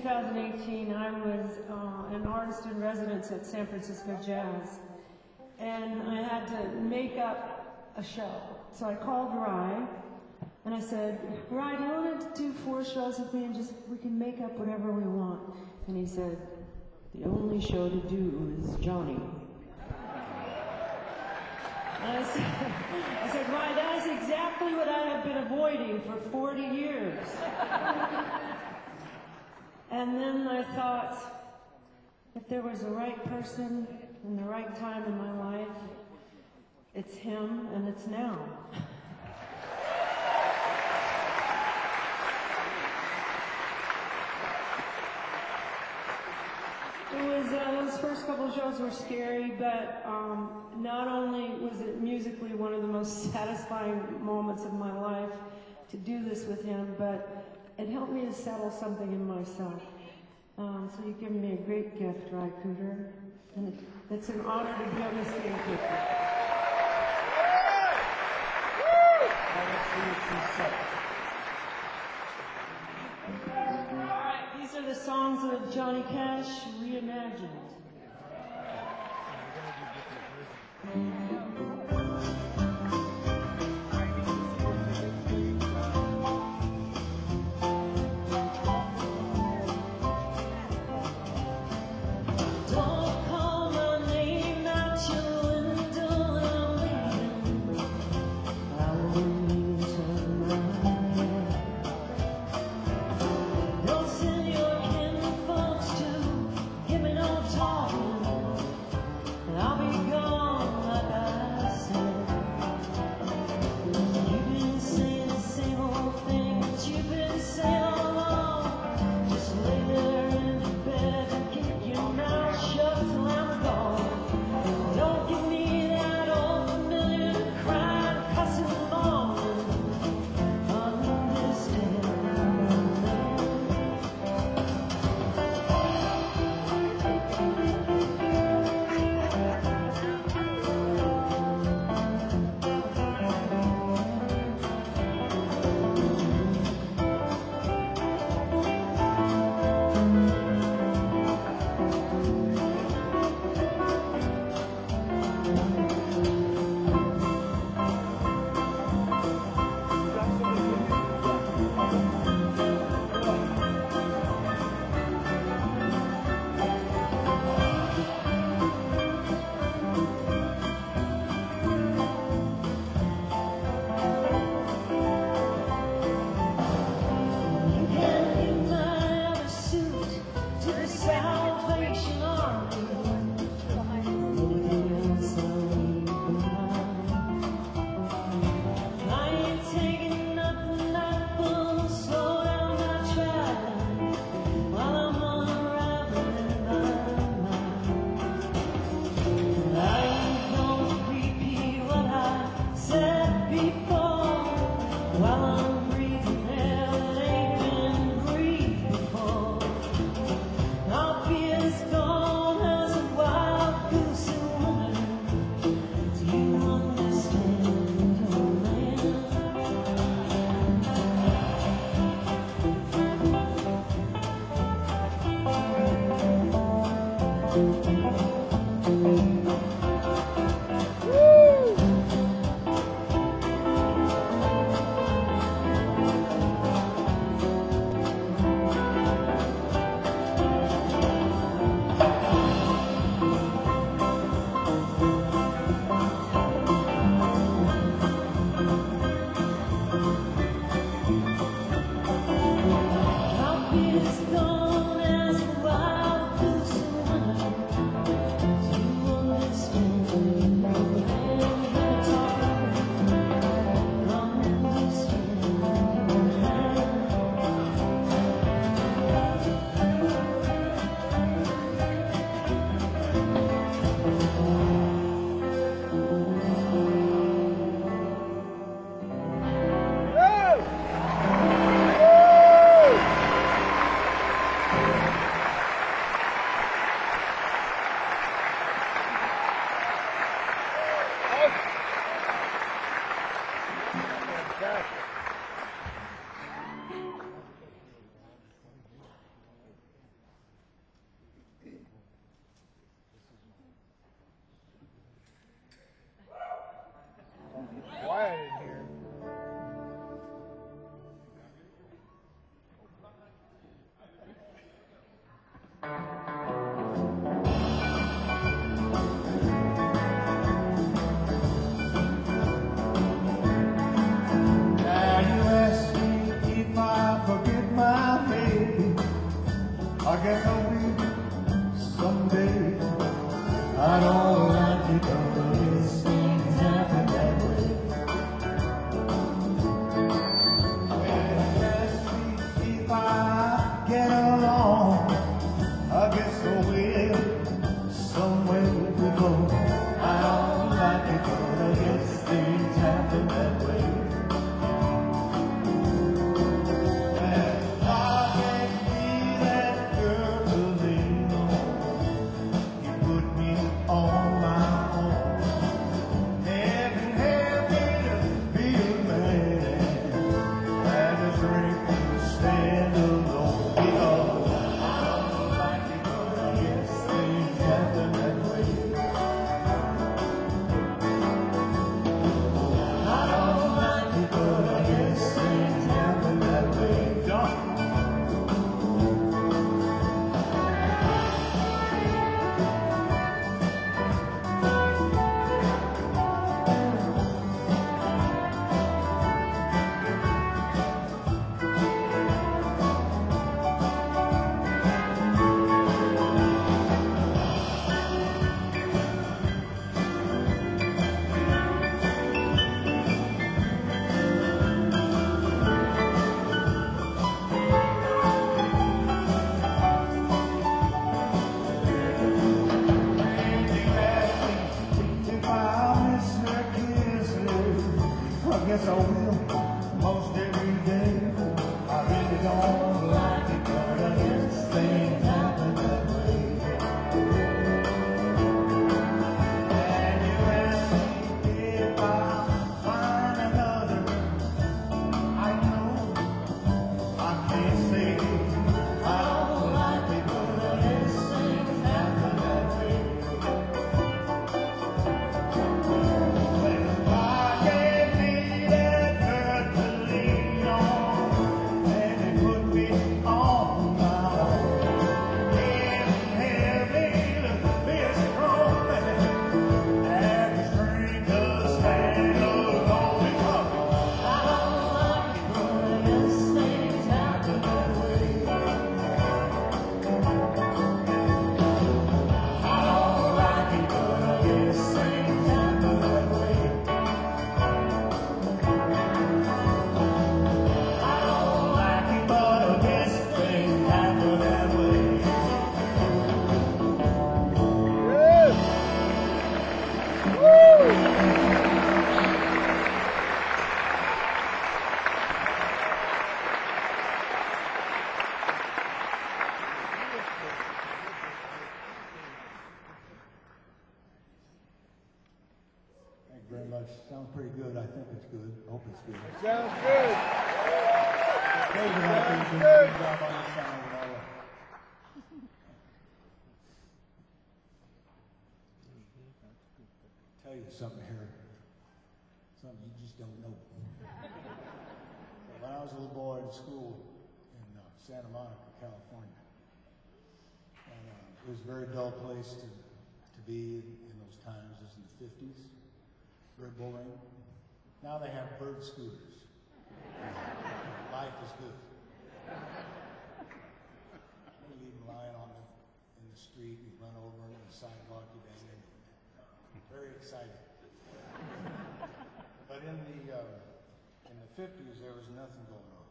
2018, I was an artist in residence at San Francisco Jazz, and I had to make up a show. So I called Ry, and I said, Ry, do you want to do 4 shows with me and just, we can make up whatever we want? And he said, the only show to do is Johnny. And I said, Ry, that is exactly what I have been avoiding for 40 years. And then I thought, if there was the right person in the right time in my life, it's him and it's now. Those first couple of shows were scary, but not only was it musically one of the most satisfying moments of my life to do this with him, but it helped me to settle something in myself. So you've given me a great gift, Ry Cooder, and it's an honor to be on the stage with you. All right, these are the songs of Johnny Cash reimagined. Don't send your kinfolks to give me no time. will most every day. I really don't like it, but I guess things happen that way. And you ask me if I'll find another, I know I can't say I don't like it, but I guess things happen that way. When I gave me that girl to lean on, and it put me on my own. Inhale me to be a strong man, and the strength to stand alone. Because I don't like it, but I guess things happen that way. I don't like it, but I guess things happen that way. I don't like it, but I guess things happen that way. Thank you very much. Sounds pretty good. I think it's good. Hope it's good. Sounds good. David, I think you did a good job on the sound and all that. Tell you something here, something you just don't know. When I was a little boy in school in Santa Monica, California, and it was a very dull place to be in those times. It was in the 50s, very boring. Now they have bird scooters. Life is good. You leave them lying in the street, you run over them on the sidewalk, you bang them. Very exciting. But in the 50s, there was nothing going on.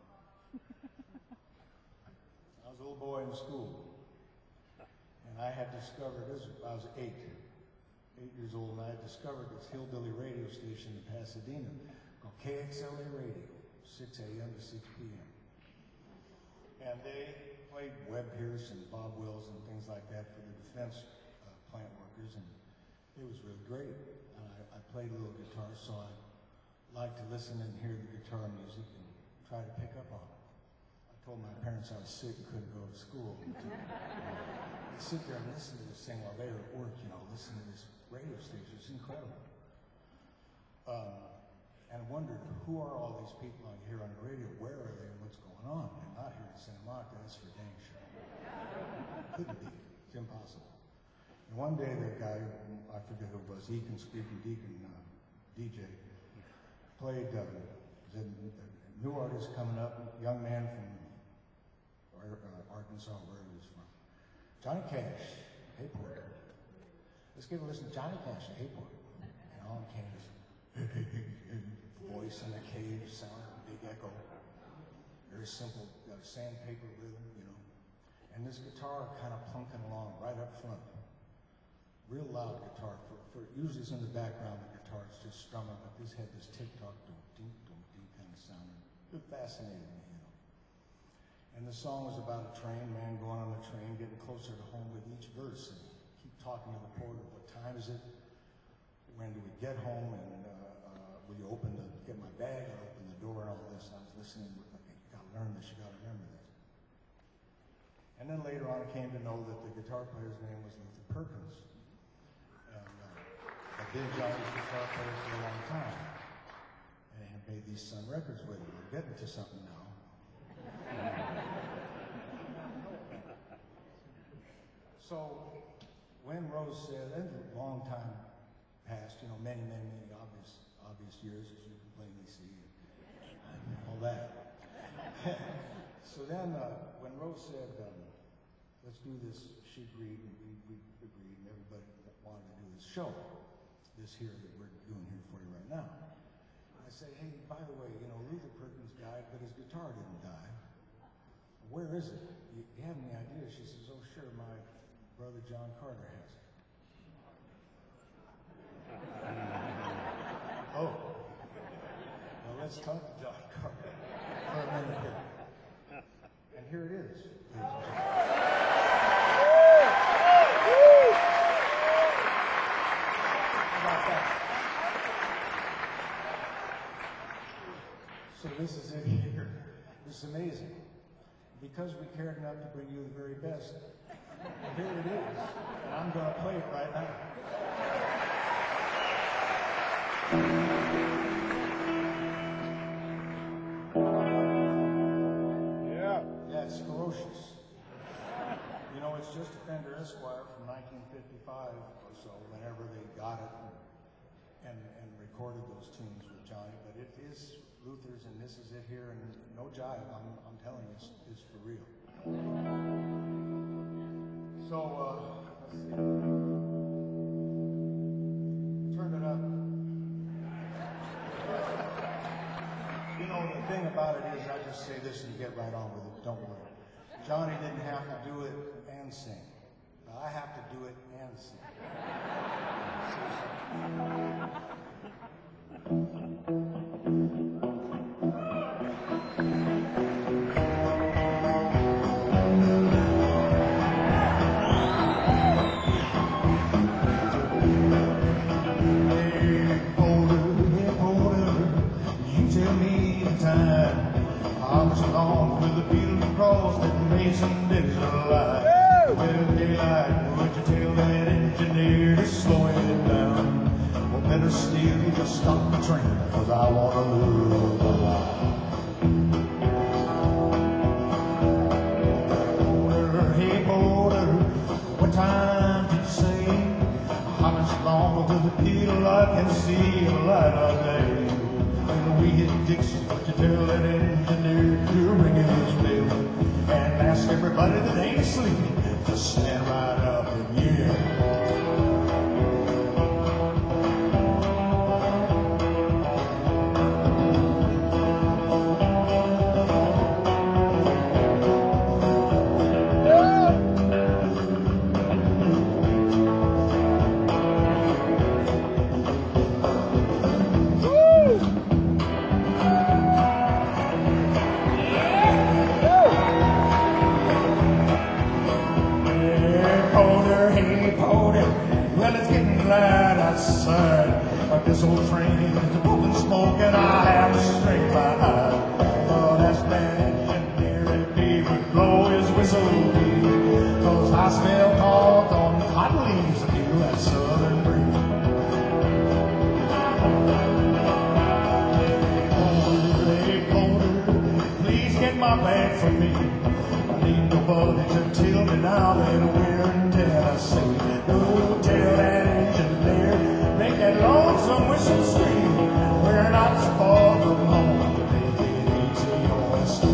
I was a little boy in school, and I had discovered this. I was 8 years old, and I had discovered this hillbilly radio station in Pasadena called KXLA Radio, 6 a.m. to 6 p.m. And they played Webb Pierce and Bob Wills and things like that for the defense plant workers, and it was really great. I played a little guitar, so I liked to listen and hear the guitar music and try to pick up on it. I told my parents I was sick and couldn't go to school. I'd sit there and listen to this thing while they were at work, listen to this radio station. It's incredible. And I wondered, who are all these people I hear on the radio? Where are they and what's going on? They're not here in Santa Monica, that's for dang sure. Couldn't be. It's impossible. And one day the guy, I forget who it was, Eakin Squeakin' Deacon DJ, played the new artist coming up, young man from Arkansas, where he was from. Johnny Cash, Hayport. Let's give a listen to Johnny Cash at Hayport. And on came this voice in the cave, sound, big echo. Very simple, sandpaper rhythm, And this guitar kind of plunking along right up front. Real loud guitar. Usually it's in the background, the guitar is just strumming, but this had this tick-tock, dum-ding kind of sound. It fascinated me, And the song was about a train, man going on the train, getting closer to home with each verse, and keep talking to the porter, what time is it? When do we get home? And will you get my bag, or open the door, and all this. I was listening, you gotta learn this, you gotta remember this. And then later on I came to know that the guitar player's name was Luther Perkins. And I've been Johnny's guitar player for a long time. And had made these Sun Records with him. We're getting to something now. So when Rose said, and a long time passed, many obvious years, as you can plainly see, and all that. So then when Rose said, let's do this, she agreed, and we agreed, and everybody wanted to do this show, this here that we're doing here for you right now. I said, hey, by the way, Luther Perkins died, but his guitar didn't die. Where is it? You have any idea? She says, oh, sure, my brother John Carter has it. Oh. Well, let's talk to John Carter for a minute here. And here it is. How about that? So this is it here. It's amazing. Because we cared enough to bring you the very best, here it is. And I'm going to play it right now. Yeah, it's ferocious. You know, it's just a Fender Esquire from 1955 or so, whenever they got it and recorded those tunes with Johnny. But it is Luther's, and this is it here, and no jive. I'm telling you, it's for real. So, let's see. Turn it up. You know, the thing about it is, I just say this and get right on with it. Don't worry. Johnny didn't have to do it and sing. I have to do it and sing. Mason Dixon line. Well, daylight, would you tell that engineer to slow it down? Or better still, you just stop the train, cause I wanna move the line. Porter, hey Porter, what time did you say? How much longer will the daylight can see the light of day? When we hit Dixon, would you tell that engineer to ring his bell? And ask everybody that ain't asleep to stand right up and yell. This old train is moving smoke and I have to string my eye. Oh, that's that engineer and he would blow his whistle, cause I smell caught on cotton leaves and feel that southern breeze. Hey, Porter, please get my bag for me. I need nobody to tell me now that we're in Tennessee. No, tell that engineer, make that lonesome whistle scream. We're not so far from home, but they get easy on us.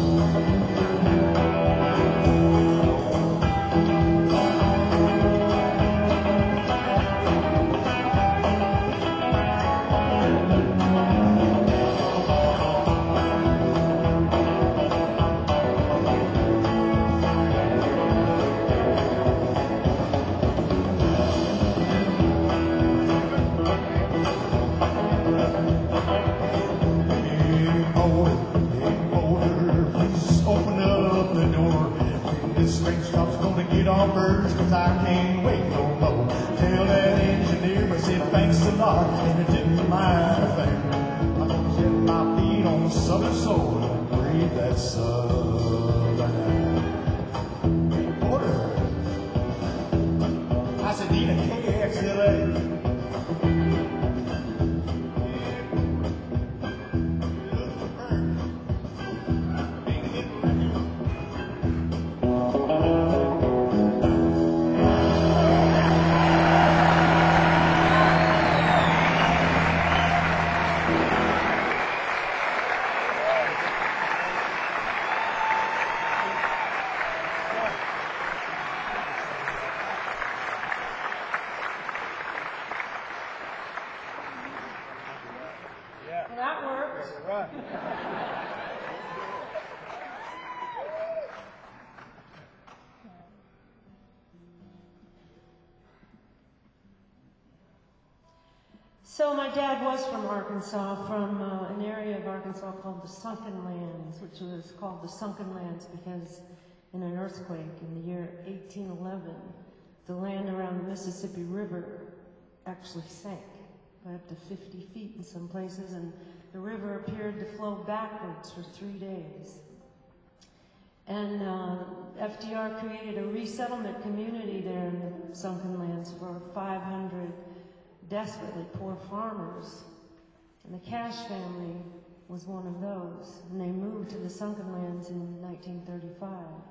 Cause I can't wait no more. Tell that engineer I said thanks a lot and it didn't mind a thing. I'm gonna set my feet on the southern soil and breathe that southern air. Porter, I said need a KXLA. So my dad was from Arkansas, from an area of Arkansas called the Sunken Lands, which was called the Sunken Lands because in an earthquake in the year 1811, the land around the Mississippi River actually sank by up to 50 feet in some places, and the river appeared to flow backwards for 3 days. And FDR created a resettlement community there in the Sunken Lands for 500 desperately poor farmers. And the Cash family was one of those. And they moved to the Sunken Lands in 1935.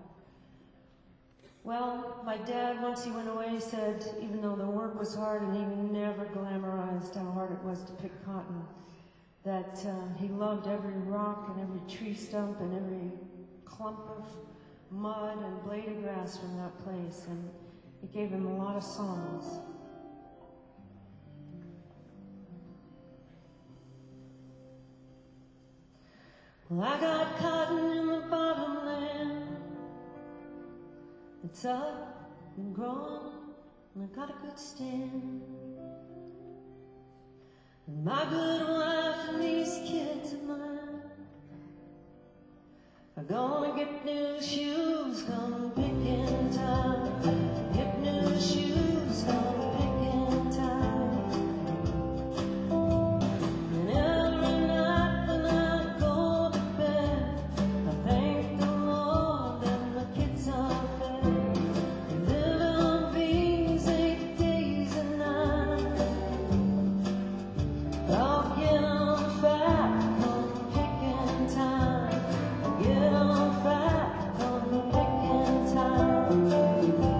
Well, my dad, once he went away, said even though the work was hard and he never glamorized how hard it was to pick cotton, that he loved every rock and every tree stump and every clump of mud and blade of grass from that place, and it gave him a lot of songs. Well, I got cotton in the bottomland. It's up and growing, and I got a good stand. And my good wife and these kids of mine are gonna get new shoes come picking time. Get new shoes come picking time. And every night when I go to bed, I thank the Lord that my kids are fed. Living on beans 8 days a night. I'll get on fat come picking time. Get on fat come picking time.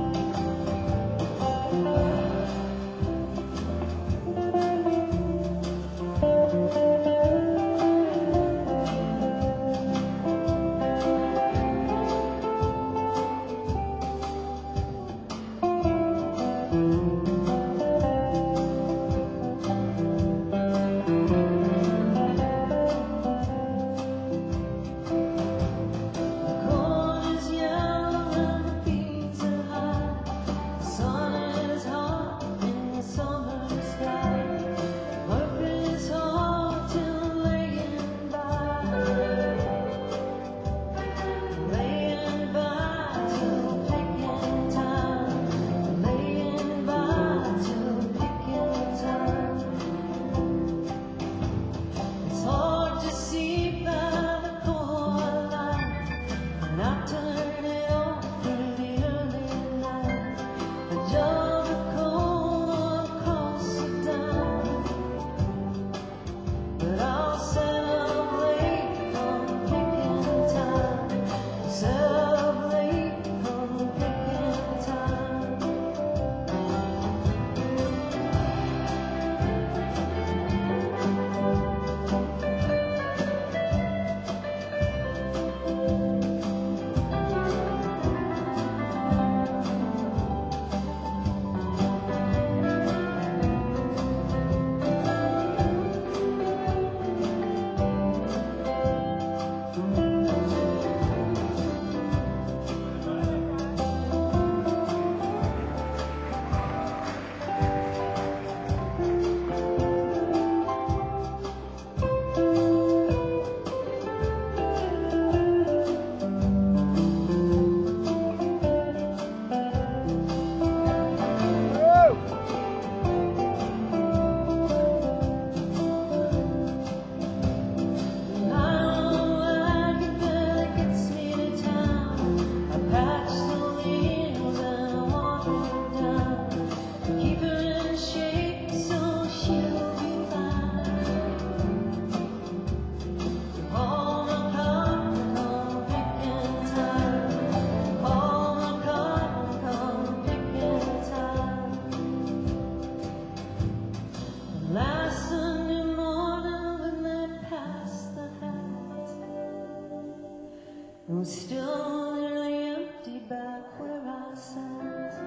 Still nearly empty back where I sat,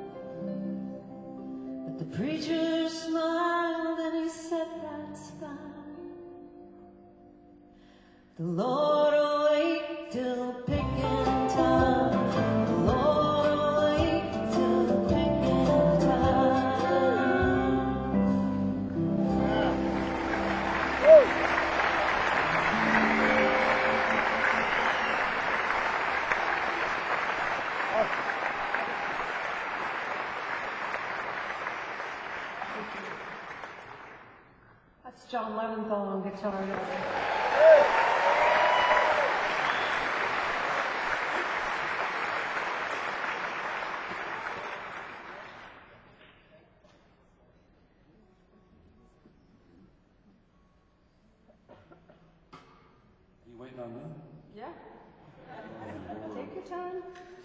but the preacher smiled and he said, "That's fine. The Lord will wait till picking time. The Lord will wait till picking time." guitar there. You waiting on me? Yeah. Take your time.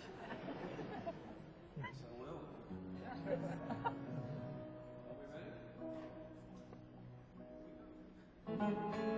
Yes, I will. Are we ready?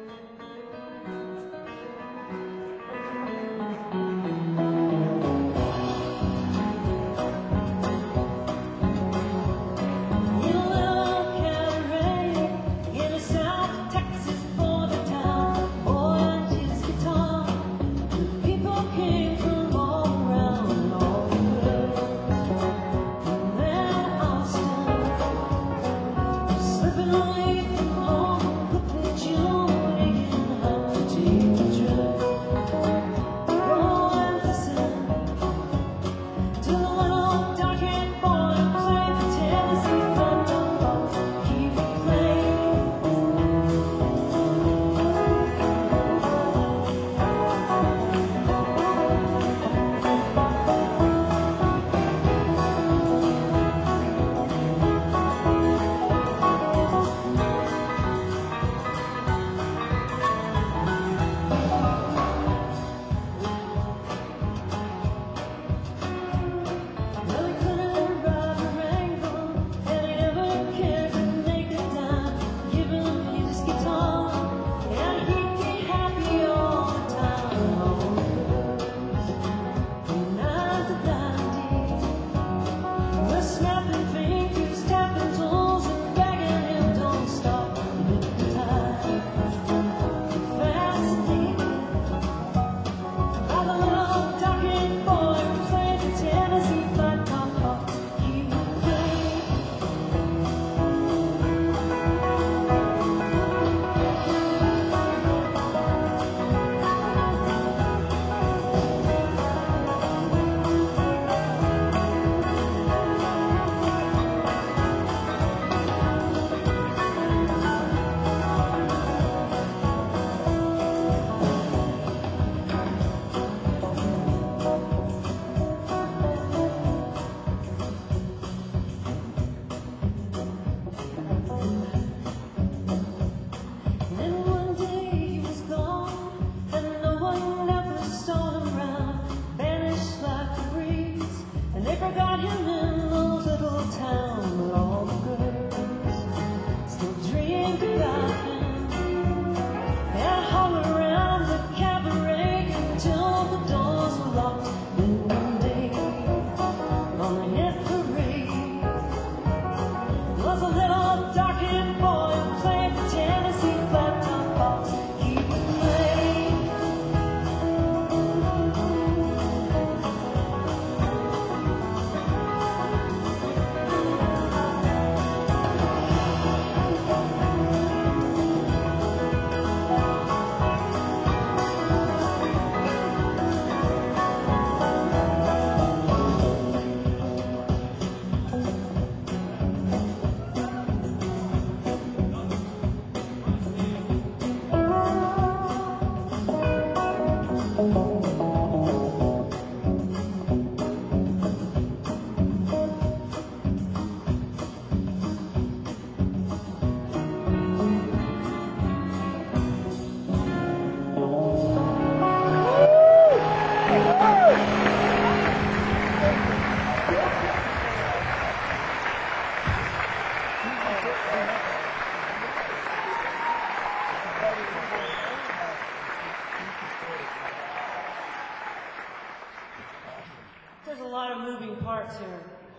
There's a lot of moving parts here.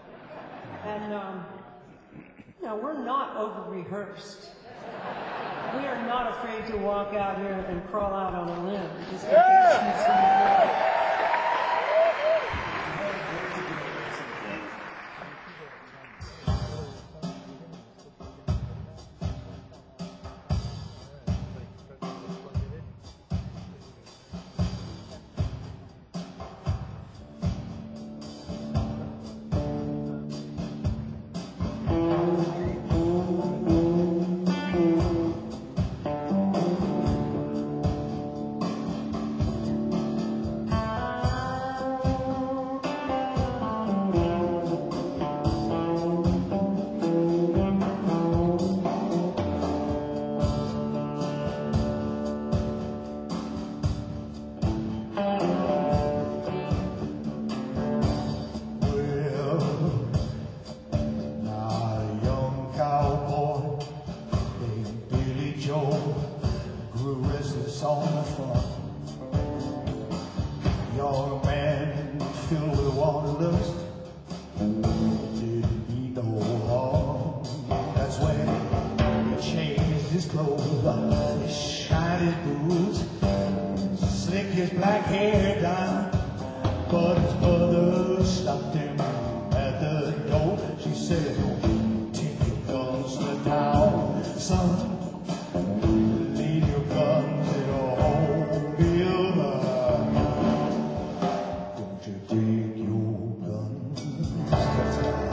And, we're not over-rehearsed. We are not afraid to walk out here and crawl out on a limb. Just told us didn't mean no harm. That's when he changed his clothes, his shiny boots, slicked his black hair down. But his mother stopped him at the door. She said, take your guns to town, son. Leave your guns at home, Bill. Don't you take your guns to town.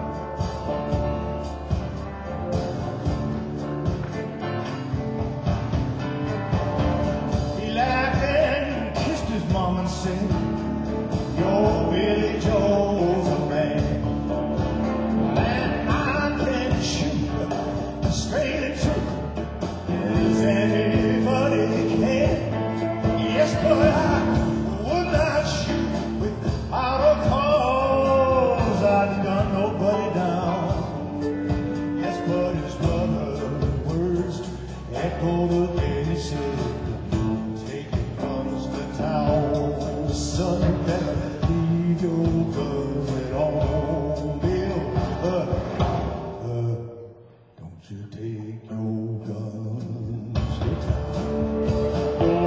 He laughed and kissed his mom and said, your Billy Joe's a man, and I can shoot straight and true as anybody can. Yes, but I would not shoot without a cause. I'd gun nobody down. Yes, but his mother's words echoed again. He said, take your guns to town, son. Better leave your guns at home, Bill. Don't you take your guns to town.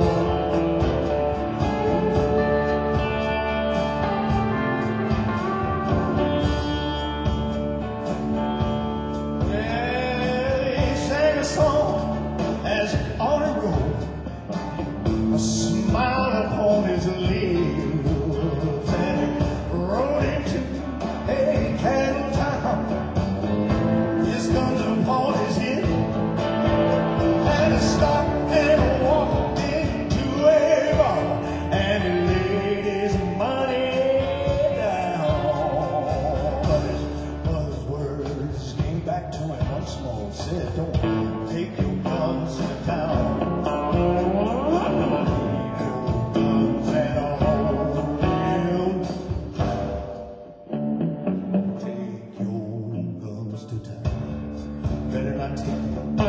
Yeah, he sang a song as on a road, a smile upon his lips, and he rode into a cattle town. His guns upon his hip, and he stopped and walked into a bar, and he laid his money down. But his mother's words came back to him once more. Said, don't take your guns to town. Better not take them.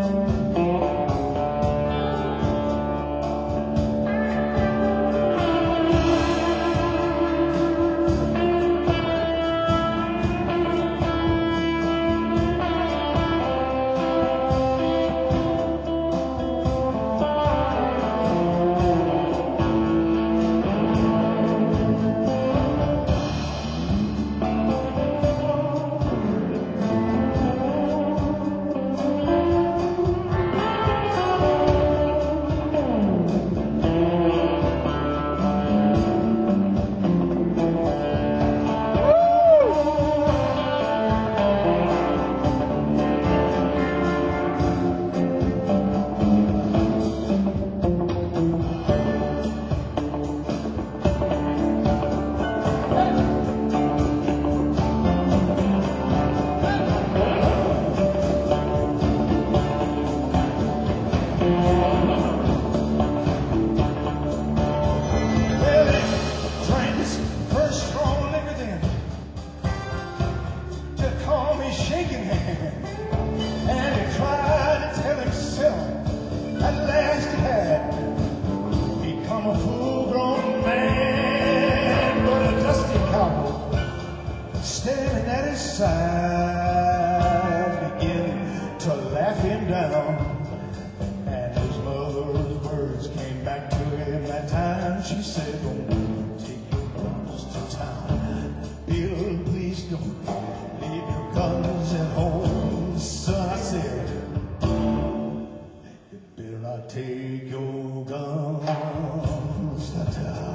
Shaking hand, and he tried to tell himself at last he had become a full-grown man. But a dusty cowboy standing at his side began to laugh him down, and his mother's words came back to him that time. She said, don't take your guns to town, Bill, please don't. Leave your guns at home, son. I said, you better not take your guns to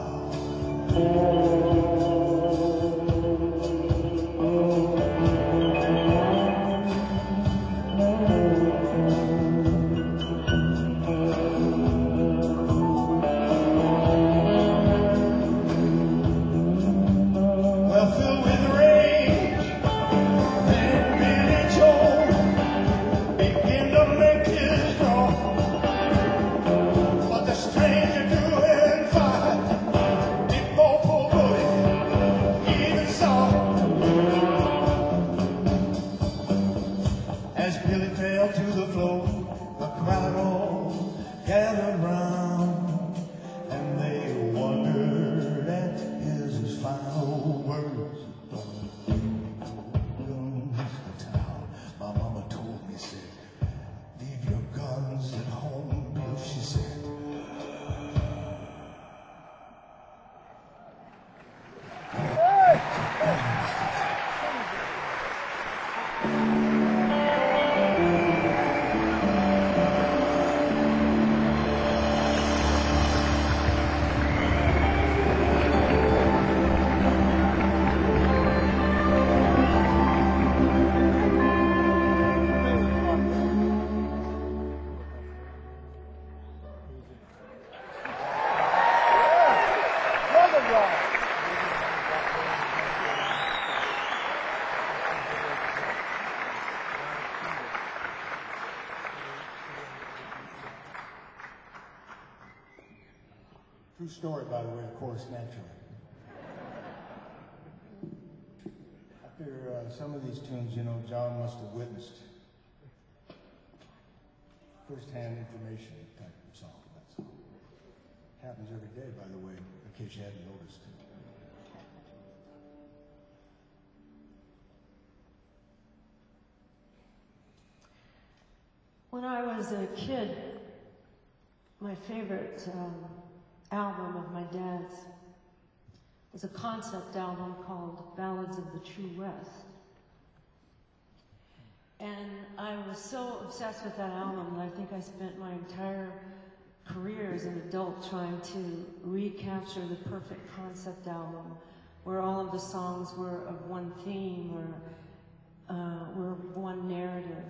town. Well, filled with rage, then Billy Joe began to make his draw. But the stranger drew and fired. He pulled bullet True story, by the way, of course, naturally. After some of these tunes, you know, John must have witnessed first-hand information type of song. That's all. Happens every day, by the way, in case you hadn't noticed. When I was a kid, my favorite album of my dad's was a concept album called Ballads of the True West. And I was so obsessed with that album that I think I spent my entire career as an adult trying to recapture the perfect concept album where all of the songs were of one theme or were one narrative.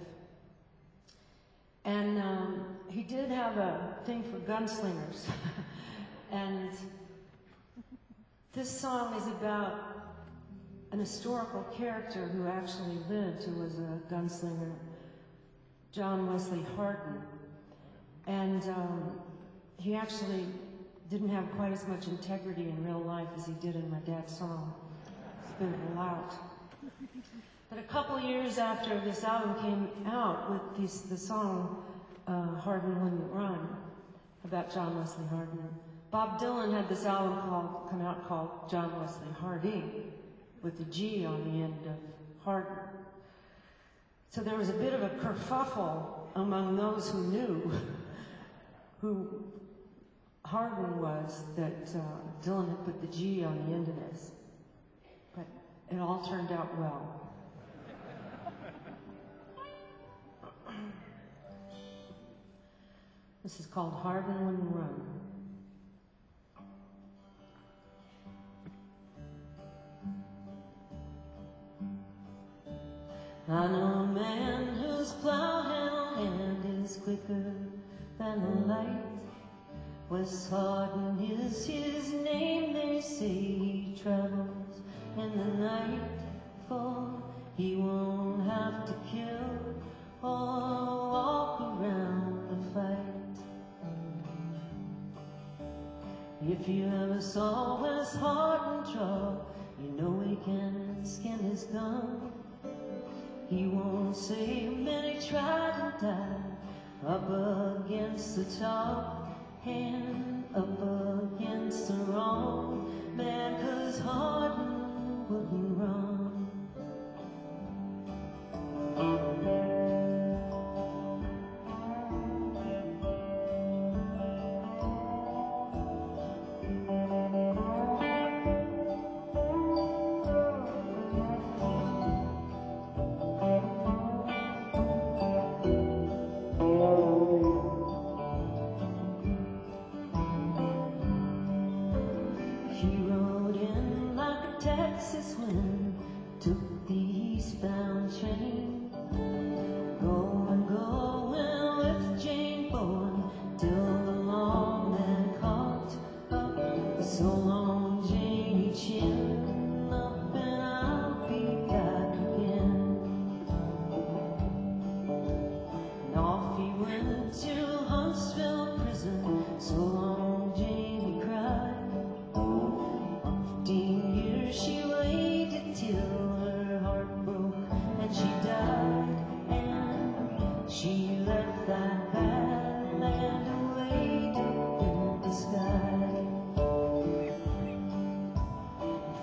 And he did have a thing for gunslingers. And this song is about an historical character who actually lived, who was a gunslinger, John Wesley Hardin. And he actually didn't have quite as much integrity in real life as he did in my dad's song. He's been a lout. But a couple years after this album came out with the song Hardin Wouldn't Run, about John Wesley Hardin, Bob Dylan had this album come out called John Wesley Harding, with the G on the end of Hardin. So there was a bit of a kerfuffle among those who knew who Hardin was, that Dylan had put the G on the end of this. But it all turned out well. This is called Hardin Wouldn't Run. I know a man whose plow hand is quicker than the light. Wes Hardin is his name, they say he travels in the night, for he won't have to kill or walk around the fight. If you ever saw Wes Hardin draw, you know he can skin his gun. He won't say many tried and died up against the top, hand up against the wrong man, 'cause Hardin wouldn't run. He rode in like a Texas wind, took the eastbound train, going with Jane Bowen, till the long man caught up. So long, Janie, chin up, and I'll be back again. And off he went to Huntsville prison. So long, Janie cried. 15 years she waited till her heart broke and she died, and she left that bad land away in the sky.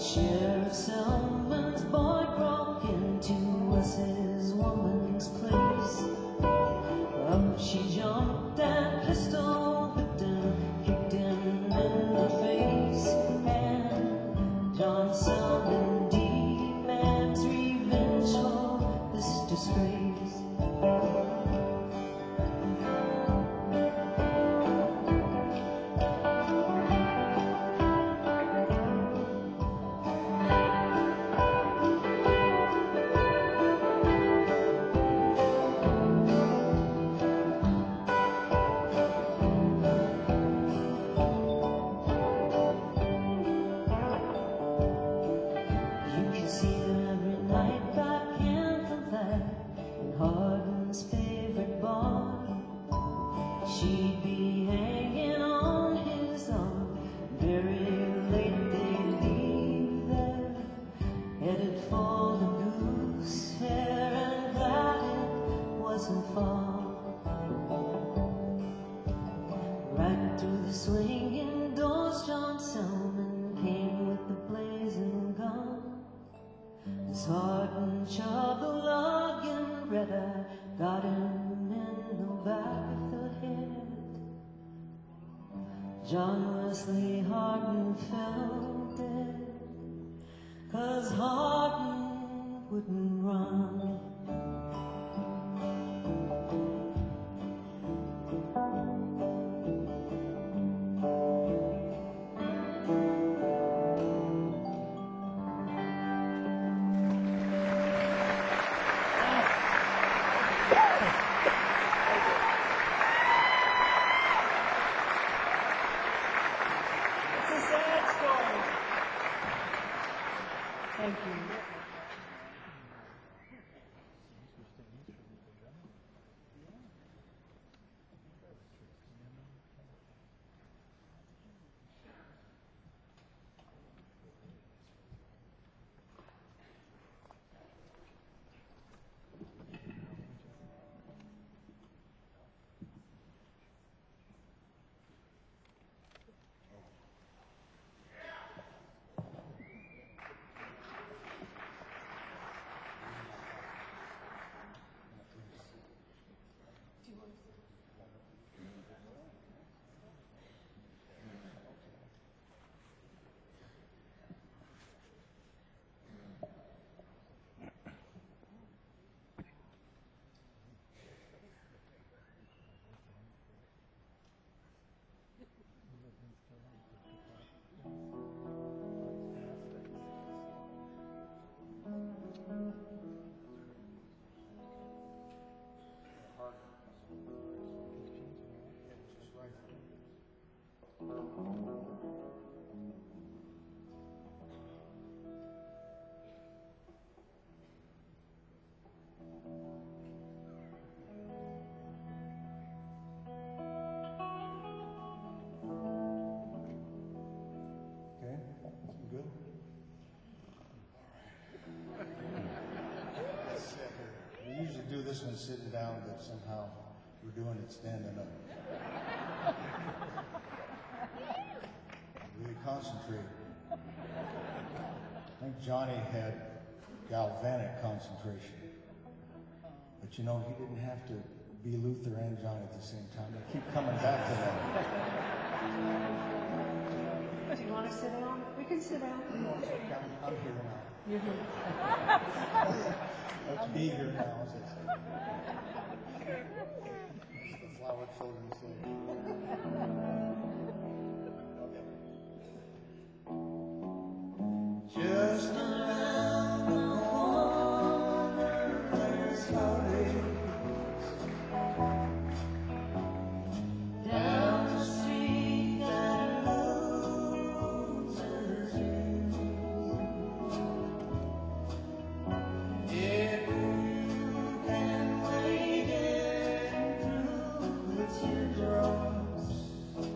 Sheriff Selman's boy broke into Wes's woman's place. Up she jumped and pistol whipped him, kicked him in the face. And John Selman demands revenge for this disgrace. She'd be hanging on his arm. Very late they'd leave there, headed for the goose hair, and glad it wasn't far. Right through the swinging doors, John Selman came with the blazing gun. His heart and Chug-a-Lug and Red-Eye got him in the back of the head. John Wesley Hardin fell dead, 'cause Hardin wouldn't run. Thank you. This one sitting down, but somehow we're doing it standing up. Really concentrate. I think Johnny had galvanic concentration. But you know, he didn't have to be Luther and Johnny at the same time. I keep coming back to that. Do you want to sit down? We can sit down. I'm here now. You're here. Let's be here now, as they say. As the flower children say. Just around the corner, there's Howdy. Down the street that loses you. If you can wade in through the teardrops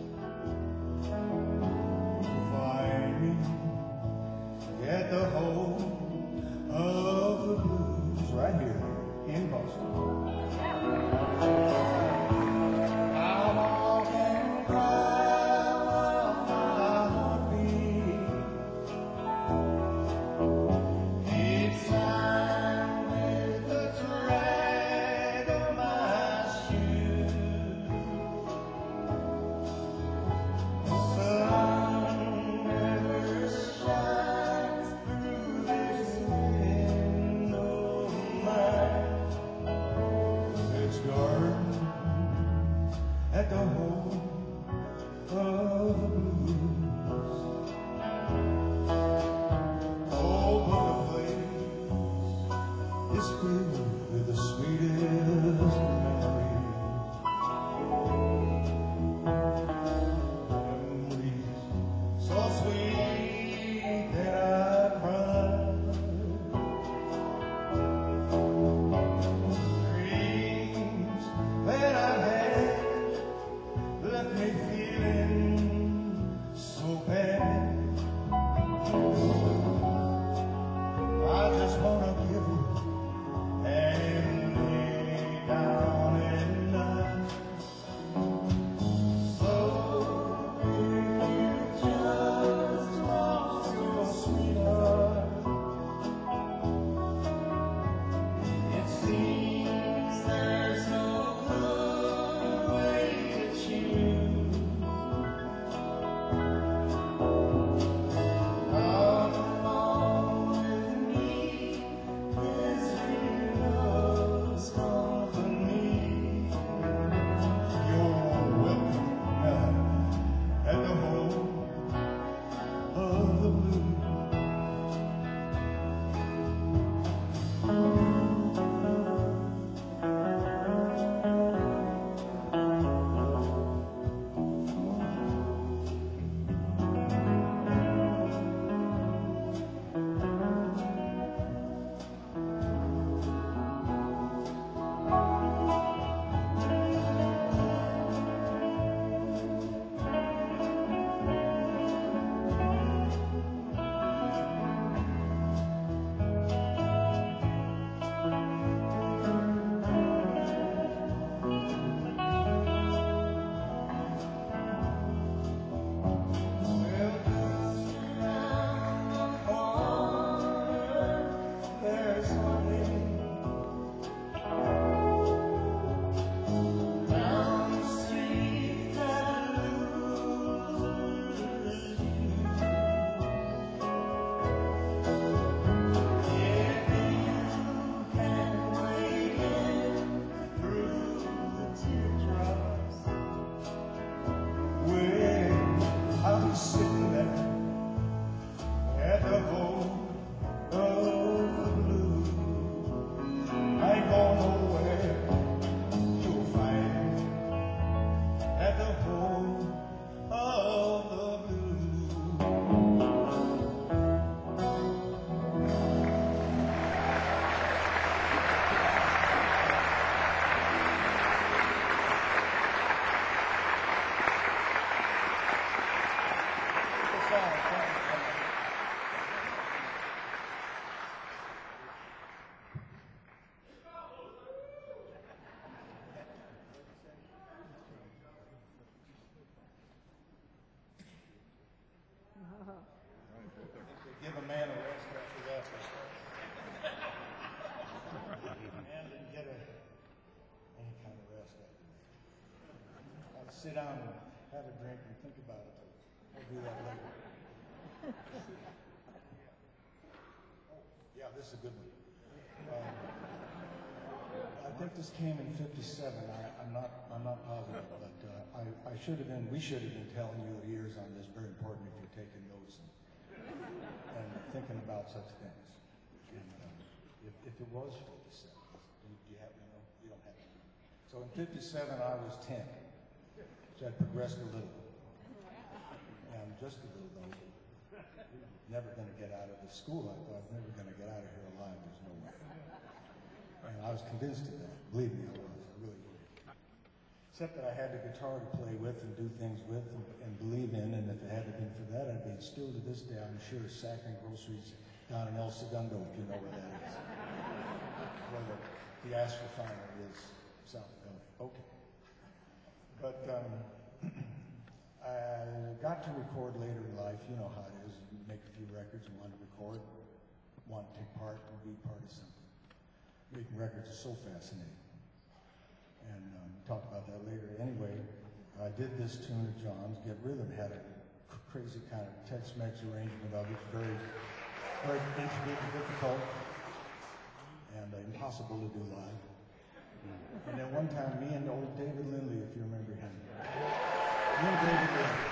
sit down and have a drink and think about it. I'll do that later. Oh, yeah, this is a good one. I think this came in '57. I'm not positive, but we should have been telling you the years on this. Very important if you're taking notes and thinking about such things. And if it was '57, do you have you don't have to. So in '57 I was 10, so I progressed a little, and just a little though. Never going to get out of the school. I thought I was never going to get out of here alive. There's no way. And I was convinced of that. Believe me, I was. I really was. Except that I had the guitar to play with and do things with and believe in, and if it hadn't been for that, I'd be still to this day, I'm sure, sacking groceries down in El Segundo, if you know where that is. Where the ash refinery is, South Dakota. Okay. But I got to record later in life. You know how it is. You make a few records and want to record, want to take part or be part of something. Making records is so fascinating. And talk about that later. Anyway, I did this tune of John's, Get Rhythm, had a crazy kind of Tex-Mex arrangement of it, very, very intricate and difficult, and impossible to do live. And then one time, me and old David Lindley, if you remember him, me and David Lindley,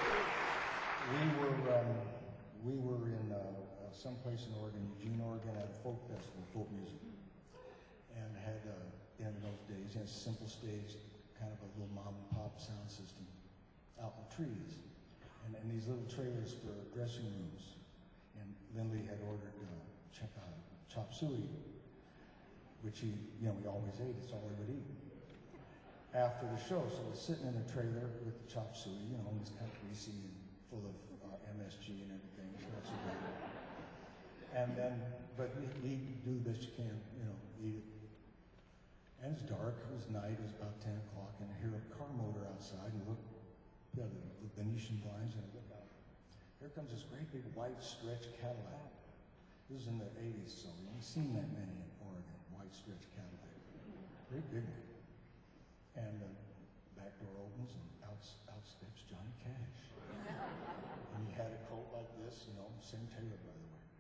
we were in someplace in Oregon, Eugene, Oregon, at a folk festival, folk music, and had in those days, a simple stage, kind of a little mom and pop sound system out in the trees, and these little trailers for dressing rooms. And Lindley had ordered chop suey, which he always ate. It's all he would eat. After the show, so we're sitting in a trailer with the chop suey, and it's kind of greasy and full of MSG and everything. So that's what we do. And then, but you do the best you can, eat it. And it's dark, it was night, it was about 10 o'clock, and I hear a car motor outside, and look, the Venetian blinds, and I look out. Here comes this great big white stretch Cadillac. This was in the 80s, so you haven't seen that many in Oregon, white stretch Cadillac. Great big one. And the back door opens, and out steps Johnny Cash. And he had a coat like this, same tailor, by the way.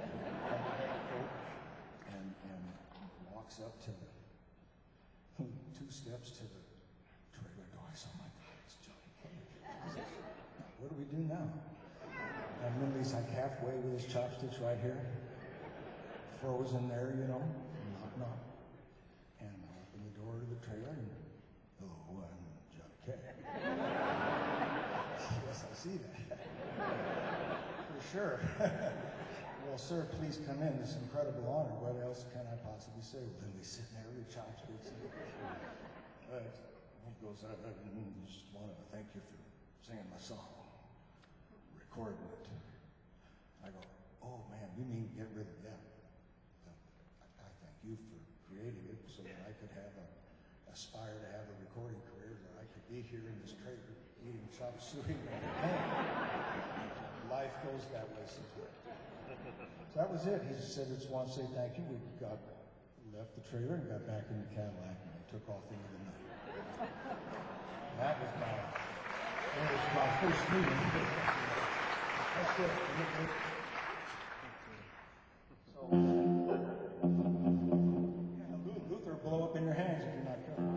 And walks up to the 2 steps to the trailer door. I said, oh my God, it's Johnny Cash. What do we do now? And Lindley's like halfway with his chopsticks right here, frozen there, knock, knock. And I open the door to the trailer and, hello, I'm Johnny Cash. Yes, I see that. For sure. Well, sir, please come in. This incredible honor. What else can I possibly say? Well, Lindley's sitting there with chopsticks. He goes, I just want to thank you for singing my song, recording it. I go, oh man, you mean Get Rhythm? Yeah. I thank you for creating it so that I could aspire to have a recording career, that I could be here in this trailer eating chop suey. Life goes that way sometimes. So that was it. He just said, just want to say thank you. We left the trailer and got back in the Cadillac and took off into the night. That was my first meeting. That's it. So, Luther will blow up in your hands if you're not careful.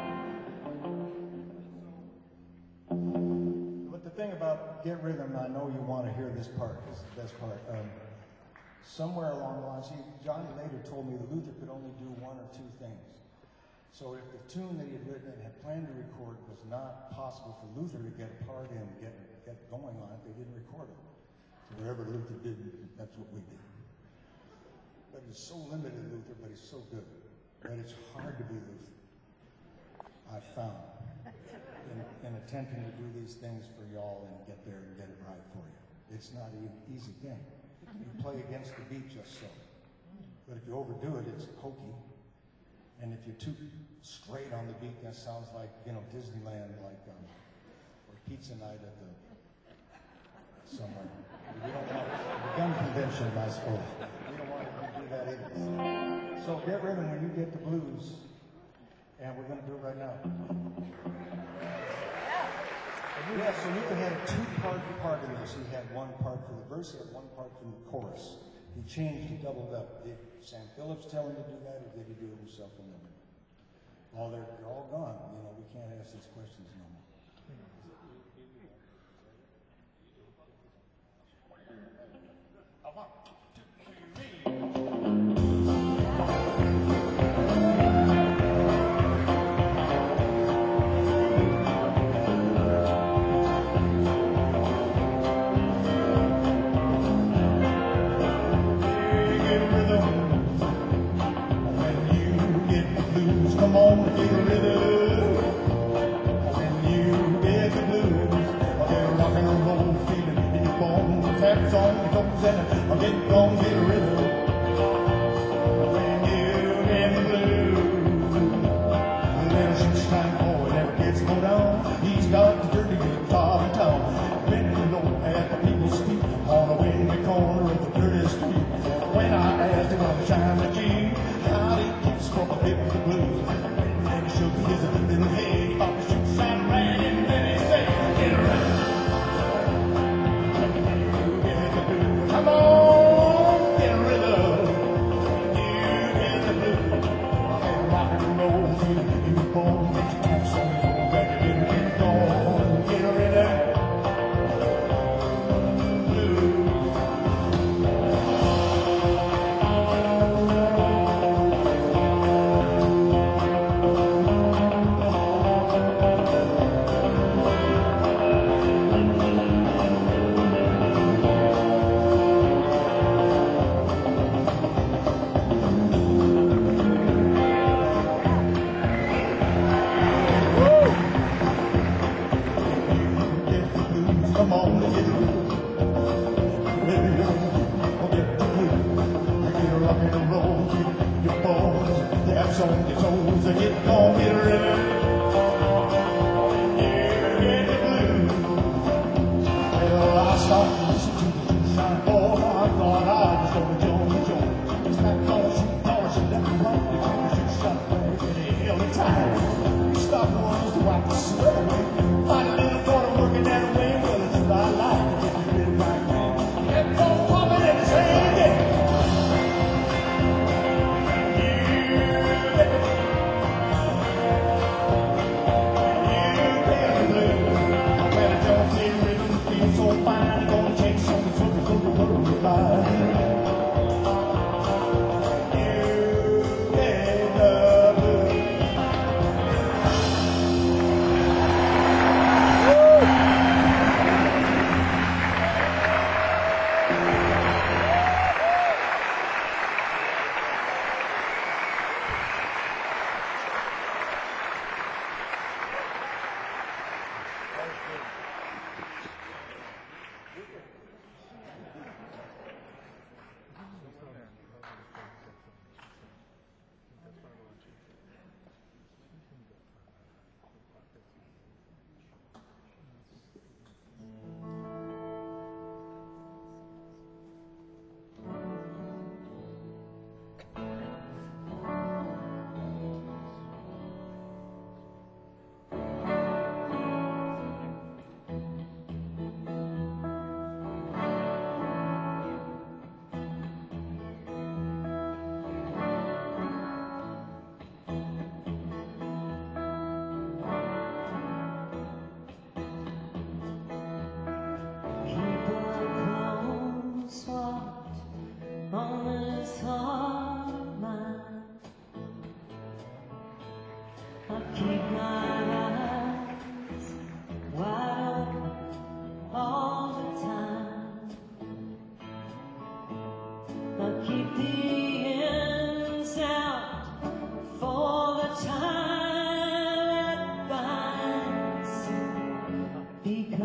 But the thing about Get Rhythm, I know you want to hear this part. This is the best part. Somewhere along the line, Johnny later told me that Luther could only do 1 or 2 things. So if the tune that he had written and had planned to record was not possible for Luther to get a part in, get going on it, they didn't record it. So whatever Luther did, that's what we did. But it's so limited, Luther, but he's so good. But it's hard to be Luther, I've found, in attempting to do these things for y'all and get there and get it right for you. It's not an easy thing. You play against the beat just so. But if you overdo it, it's hokey. And if you're too straight on the beat, that sounds like, Disneyland, or pizza night at somewhere. We don't want the gun convention, I suppose. We don't want to do that either. So Get Rhythm when you get the blues, and we're going to do it right now. Yeah, so Luca had a two-part in this. He had one part for the verse, he had one part for the chorus. He changed, he doubled up. Did Sam Phillips tell him to do that, or did he do it himself in there? Oh, they're all gone. You know, we can't ask these questions no more. Come on, get a rhythm. When you get the blues, get a rock and roll feeling in your bones. Taps on your toes and get gone, get a rhythm. When you get the blues, the little shoeshine boy never gets go down. He's got the dirty guitar in town. Bending low at the people's feet on a windy corner of the dirty street. When I asked him on shine the key, how he keeps from a bit of the blues. Shook his little head, pop the shoe shine right in, then he said, get around. Get the blues. Come on, get a rhythm. You get the blues. And rock and roll, feeling in your bones. Get some more that you didn't get going. Get a rhythm. Come on, get it. Get the blues. Get a rock and roll, get your bones. Taps on your toes and get on, get a rhythm. Get the blues. Well, I stopped to listen to the shoeshine boy. I thought I was gonna join the joint. It's not gonna shoot cars and let me run. The shoeshine boy, and he held me tight. He stopped once to wipe the sweat away. Find a little corner working that way. I like to get you in right now. Get on popping and saying it. You get the blues. When a Jonesy rhythm feels so fine, you're gonna take some of the trouble from the world goodbye. You get the blues.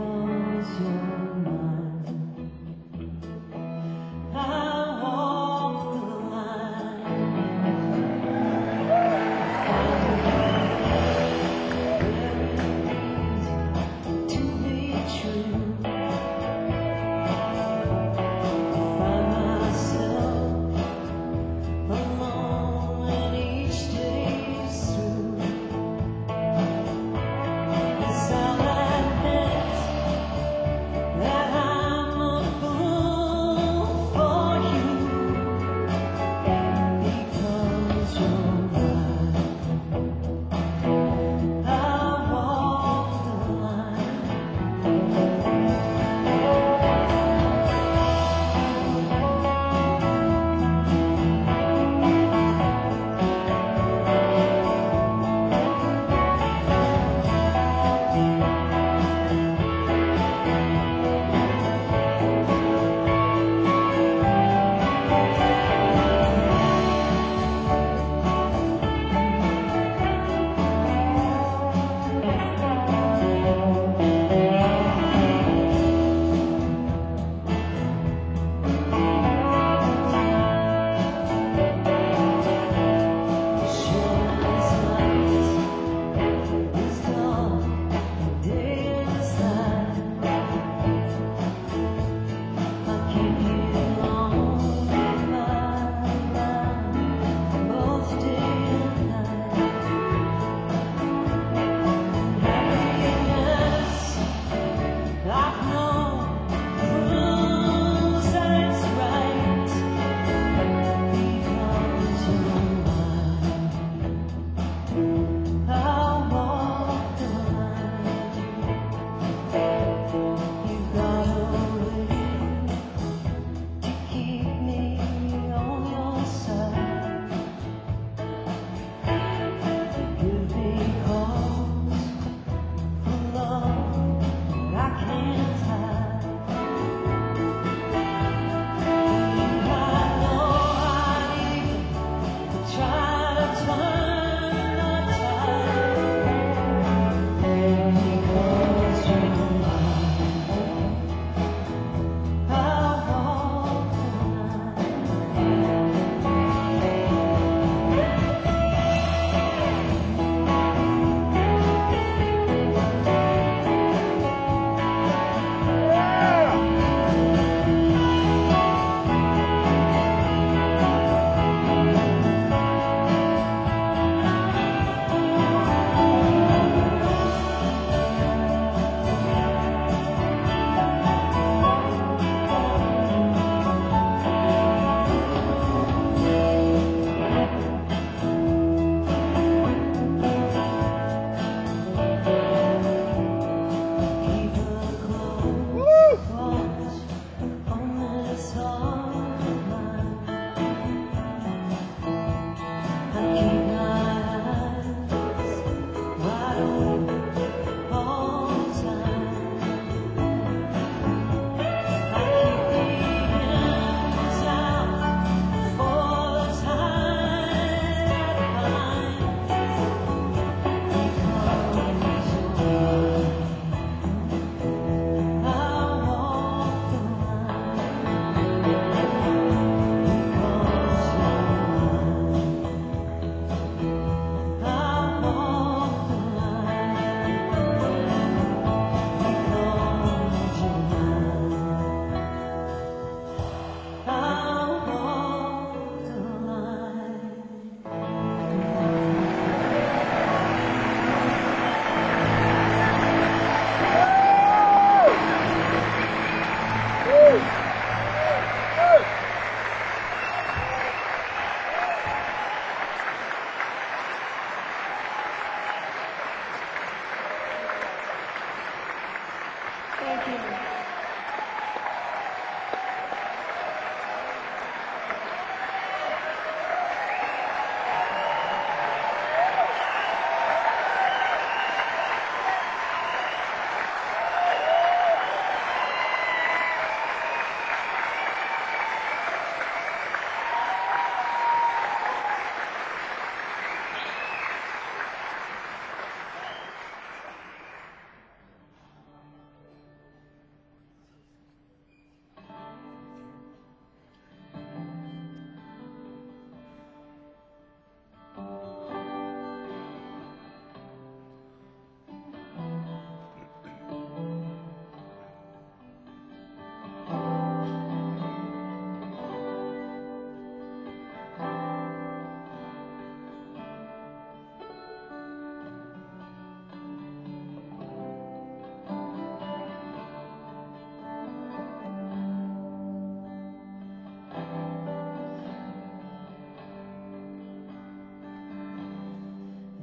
Becomes your mind. I walk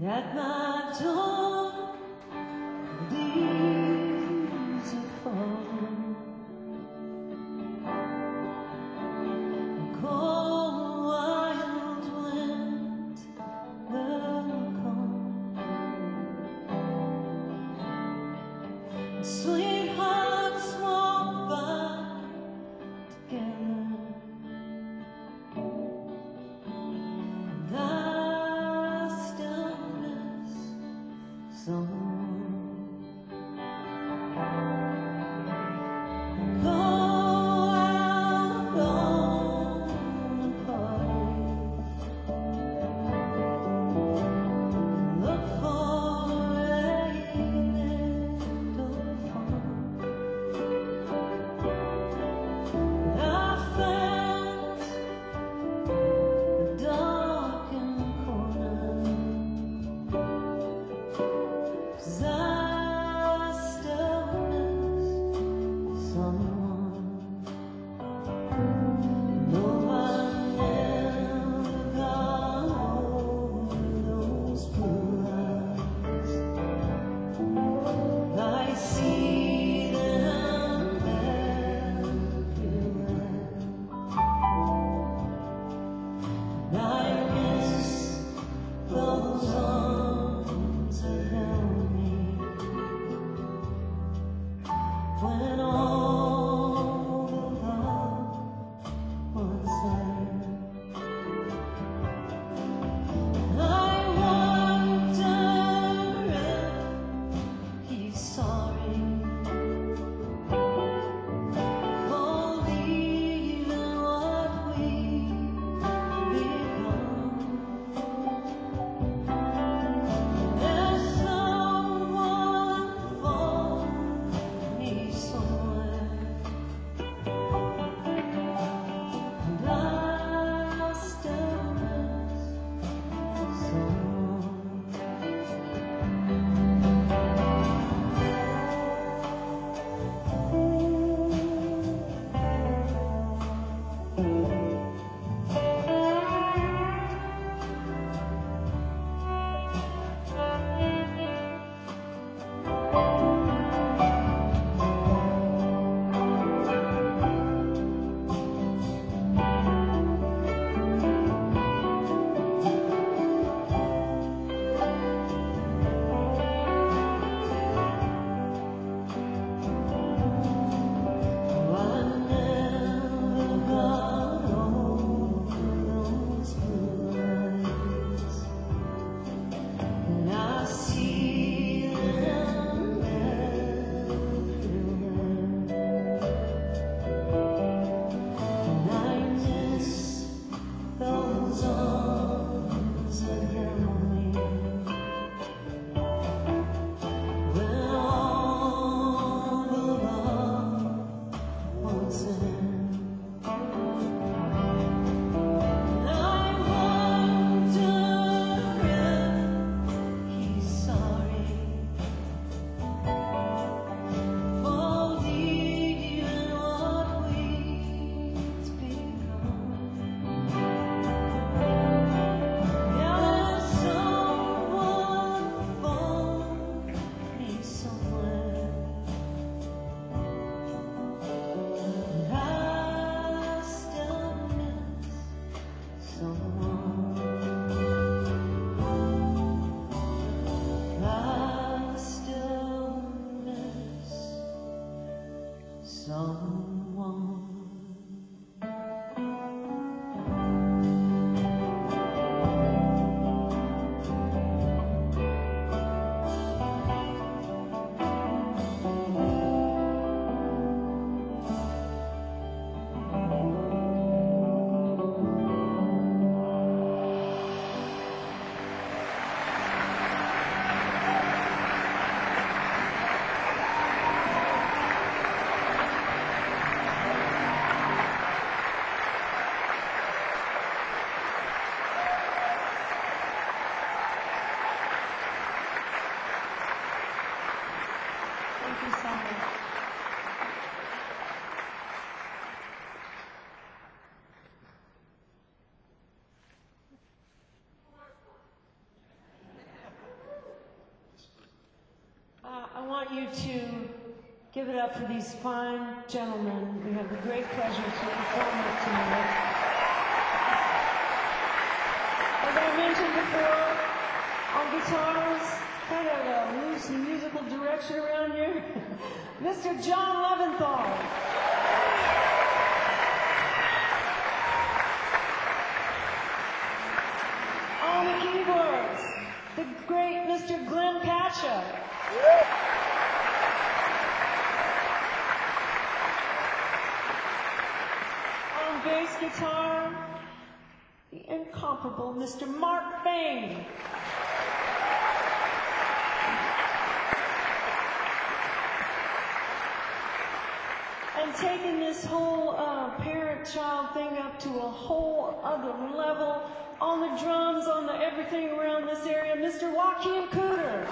at my door, leaves are falling. Cold wild wind will come. Sweethearts walk by together, and I still miss someone. Go out on the party, look for a little fun. I you to give it up for these fine gentlemen. We have the great pleasure to perform it tonight. As I mentioned before, on guitars, kind of a loose musical direction around here, Mr. John Leventhal. On the keyboards, the great Mr. Glenn Patcha. On bass guitar, the incomparable Mr. Mark Fain. And taking this whole parent-child thing up to a whole other level, on the drums, on the everything around this area, Mr. Joaquin Cooter.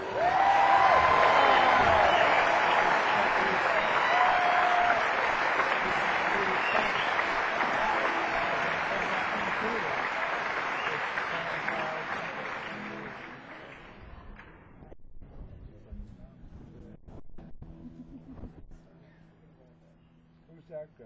Who's that guy?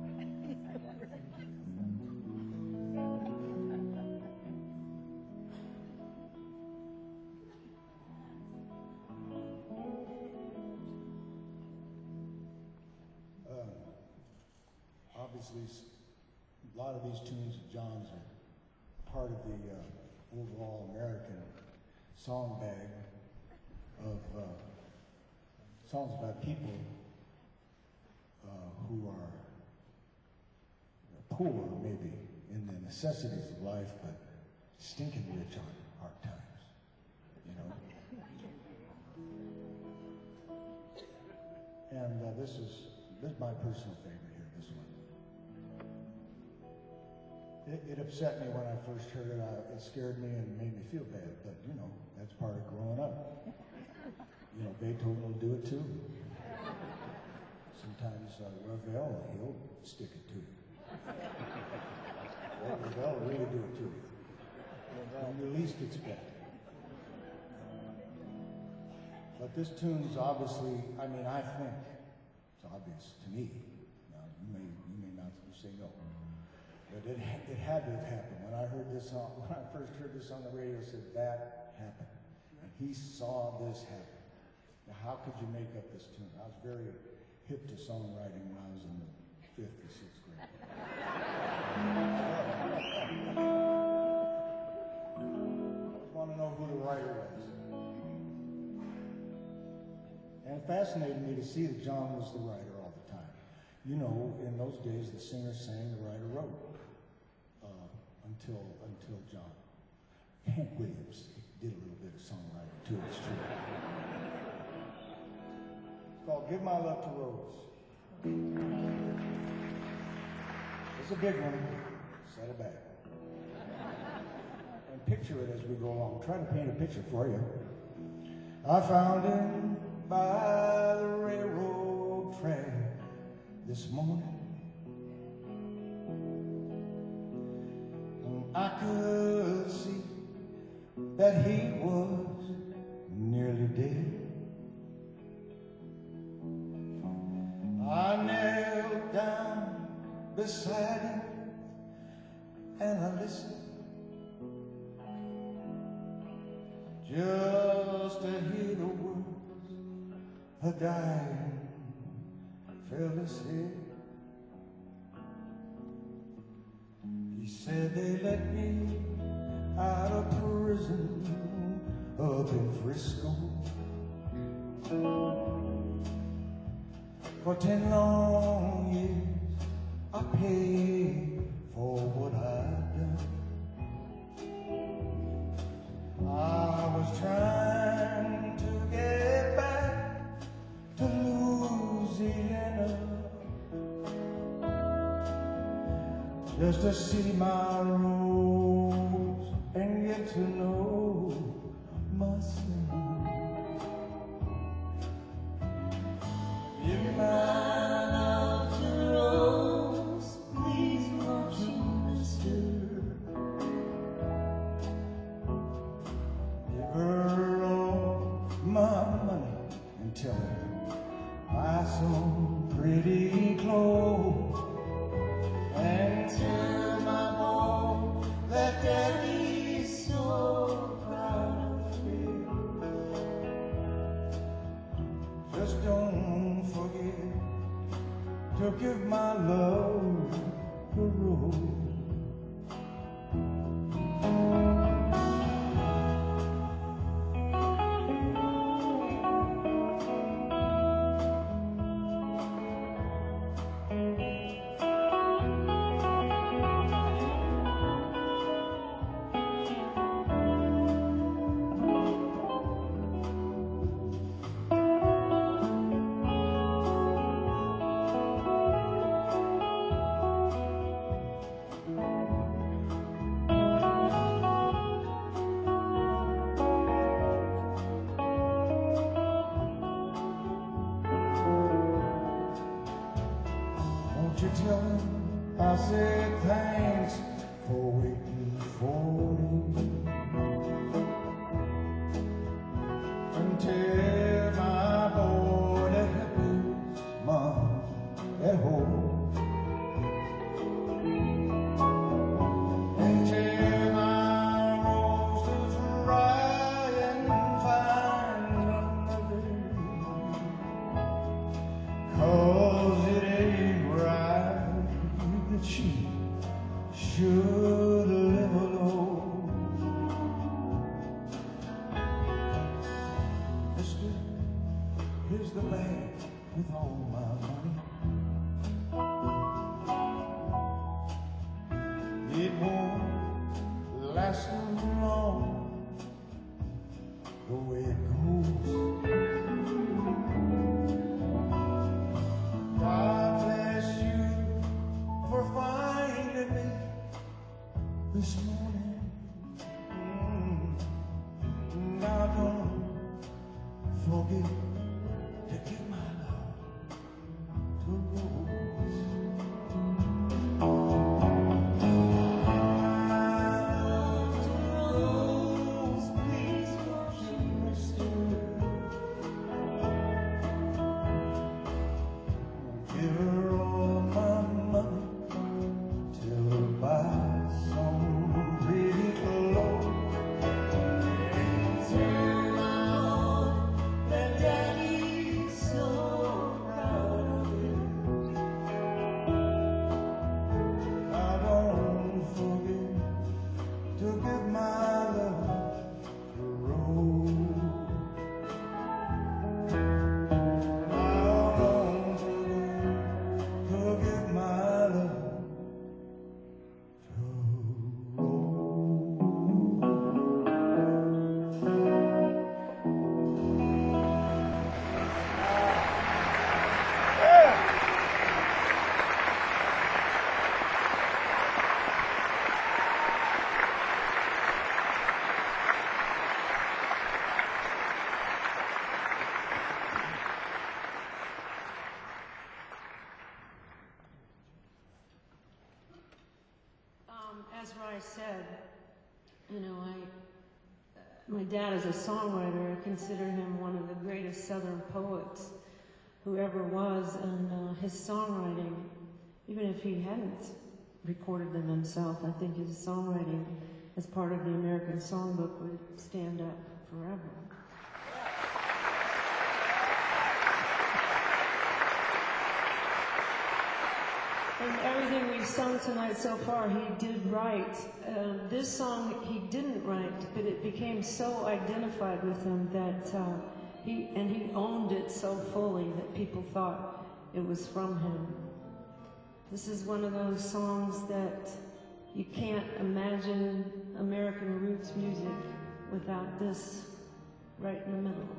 Obviously, a lot of these tunes of John's are part of the overall American song bag of songs about people who are poor, maybe, in the necessities of life, but stinking rich on hard times, you know? And this is my personal favorite here, this one. It upset me when I first heard it. It scared me and made me feel bad, but you know, that's part of growing up. You know, Beethoven will do it too. Sometimes Ravel, he'll stick it to you. Ravel will really do it to you. When you least expect it. But this tune's obviously, I mean, I think it's obvious to me. Now, you may not say no. But it had to have happened. When I first heard this on the radio, I said, that happened. And he saw this happen. Now, how could you make up this tune? I was very hip to songwriting when I was in the 5th or 6th grade. I want to know who the writer was. And it fascinated me to see that John was the writer all the time. You know, in those days, the singer sang, the writer wrote. Until John. Hank Williams did a little bit of songwriting too, it's true. It's called Give My Love to Rose. It's a big one. Settle back. And picture it as we go along. Try to paint a picture for you. I found him by the railroad track this morning. I could see that he was nearly dead. I knelt down beside him and I listened just to hear the words a dying fella said. He said they let me out of prison up in Frisco for 10 long years. I paid for what I'd done. I was trying to get back to Louisiana just to see my rose and get to know my son. Give my love to Rose, please won't you, mister? Give her all my money and tell her thanks for waiting for me until my boy left mom at home. Until my roses dry and find another, 'cause it ain't right that she should live alone. Mister, here's the bag with all my money. It won't last long the way it goes. God bless you for finding me this morning. Now don't forget to give my love to Rose. Please watch and listen. Give her all my money, tell her buy some pretty clothes. Tell my Lord that Daddy's so proud of you. Now don't forget to give my love to Rose. Now don't forget to give my love to As Ry said, you know, my dad is a songwriter. I consider him one of the greatest Southern poets who ever was, and his songwriting, even if he hadn't recorded them himself, I think his songwriting as part of the American Songbook would stand up forever. And everything we've sung tonight so far, he did write. This song he didn't write, but it became so identified with him that he owned it so fully that people thought it was from him. This is one of those songs that you can't imagine American roots music without this right in the middle.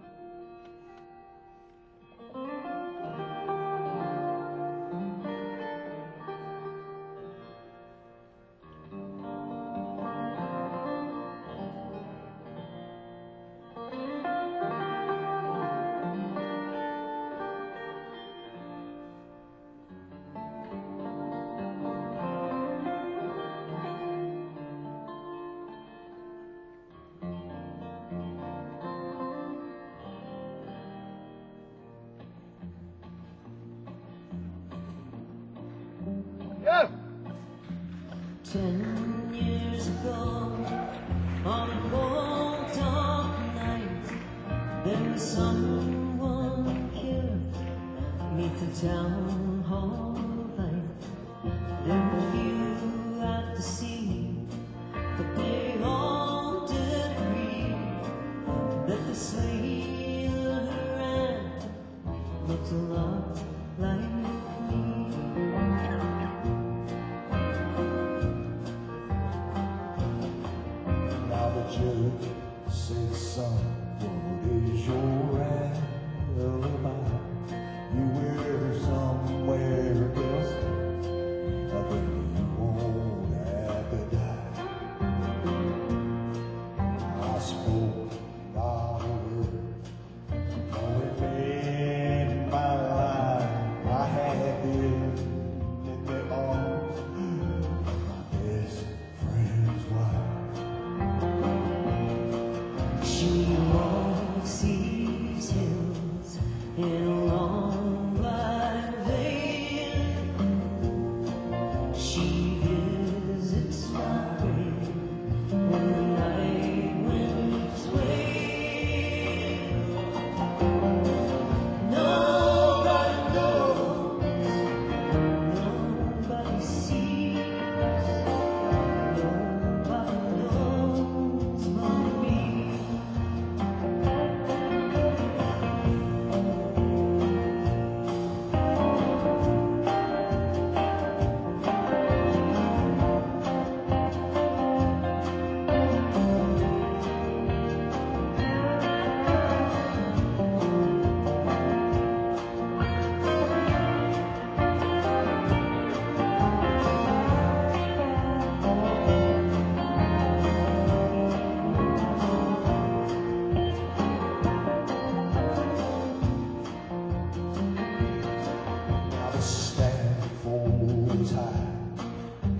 Yeah. 10 years ago, on a cold dark night, there was someone killed beneath the town hall light. There were few at the scene, but they all did agree that the slayer who ran looked a lot like me. Judge said, son, what is your alibi? You were somewhere else.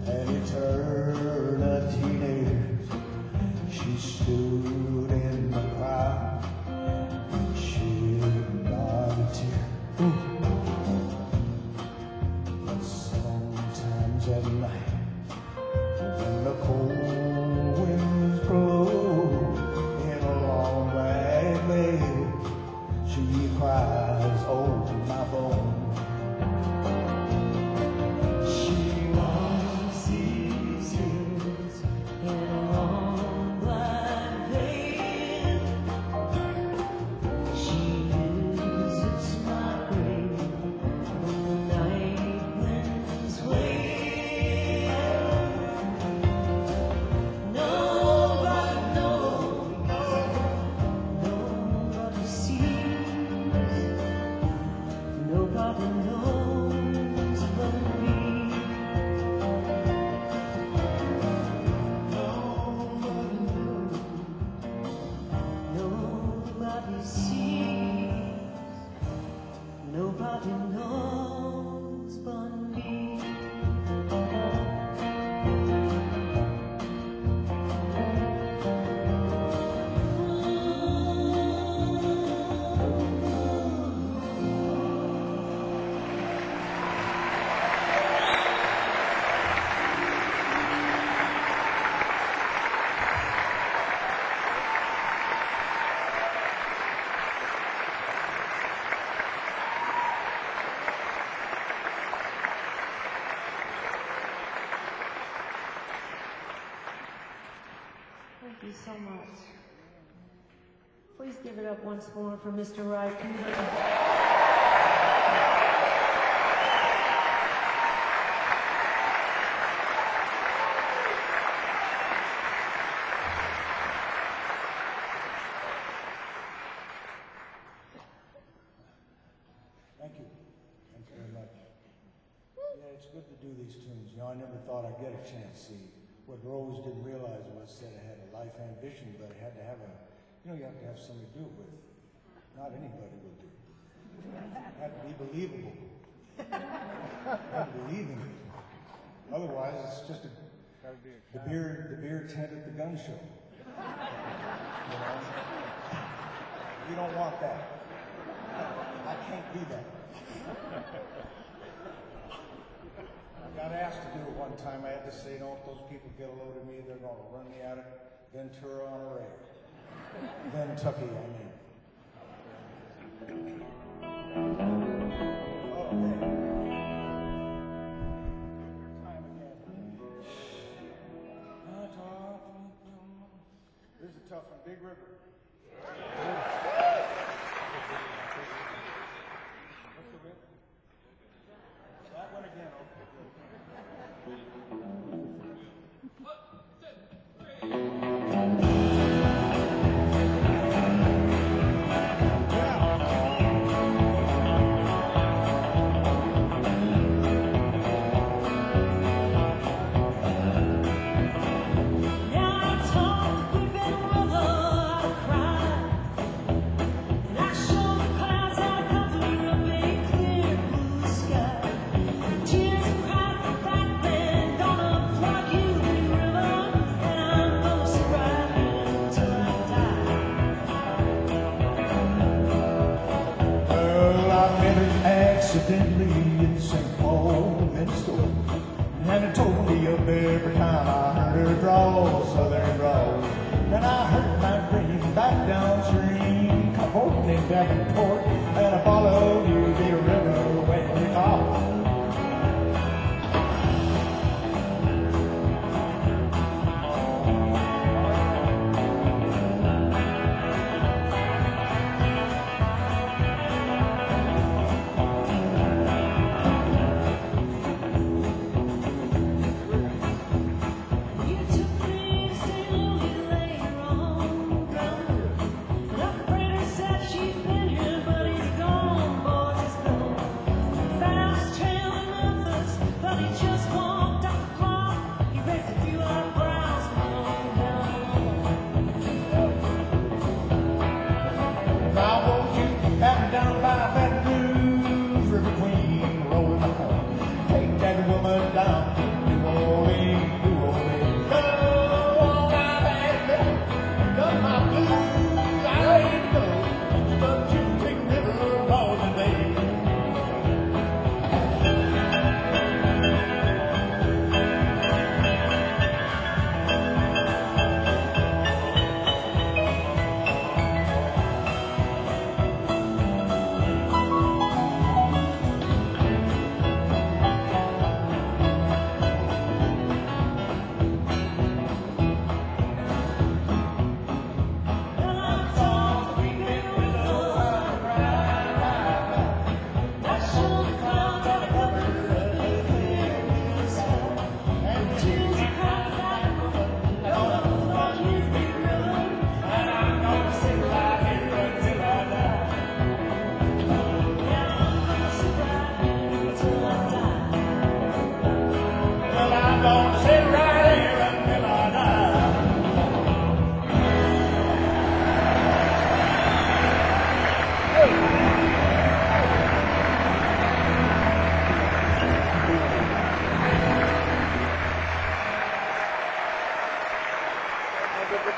an eternity. She stood in the crowd, shed not a tear. But sometimes at night, when the cold winds blow in a long black veil, she cries, "Oh, my bone." She once sees his in a long black veil. She visits my grave when the night winds wail. Nobody knows, nobody sees, nobody knows but me. Nobody sees, nobody knows but me. Thank you so much. Please give it up once more for Mr. Ry Cooder. Thank you. Thank you very much. Yeah, it's good to do these tunes. You know, I never thought I'd get a chance. See, what Rose didn't realize was that I had a life ambition, but I had to have you have to have something to do it with. Not anybody will do. It had to be believable. You had to believe in it. Otherwise, it's just the beer tent at the gun show. You know? You don't want that. I can't be that. I got asked to do it one time. I had to say, no, if those people get a load of me, they're going to run me out of Ventura on a rail. Kentucky, I mean. Okay. Time again. This is a tough one. Big River. That one again. Accidentally in St. Paul, Minnesota, and it told me up every time I heard her draw, southern drawl. Then I heard my dream back downstream, Capote and Davenport, and I followed you the river when you called. Said she's been here, but he's gone.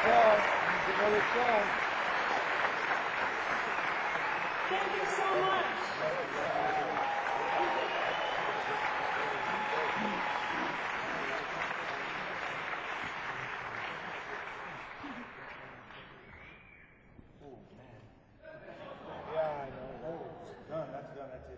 Thank you so much. Done, that's done, that's it.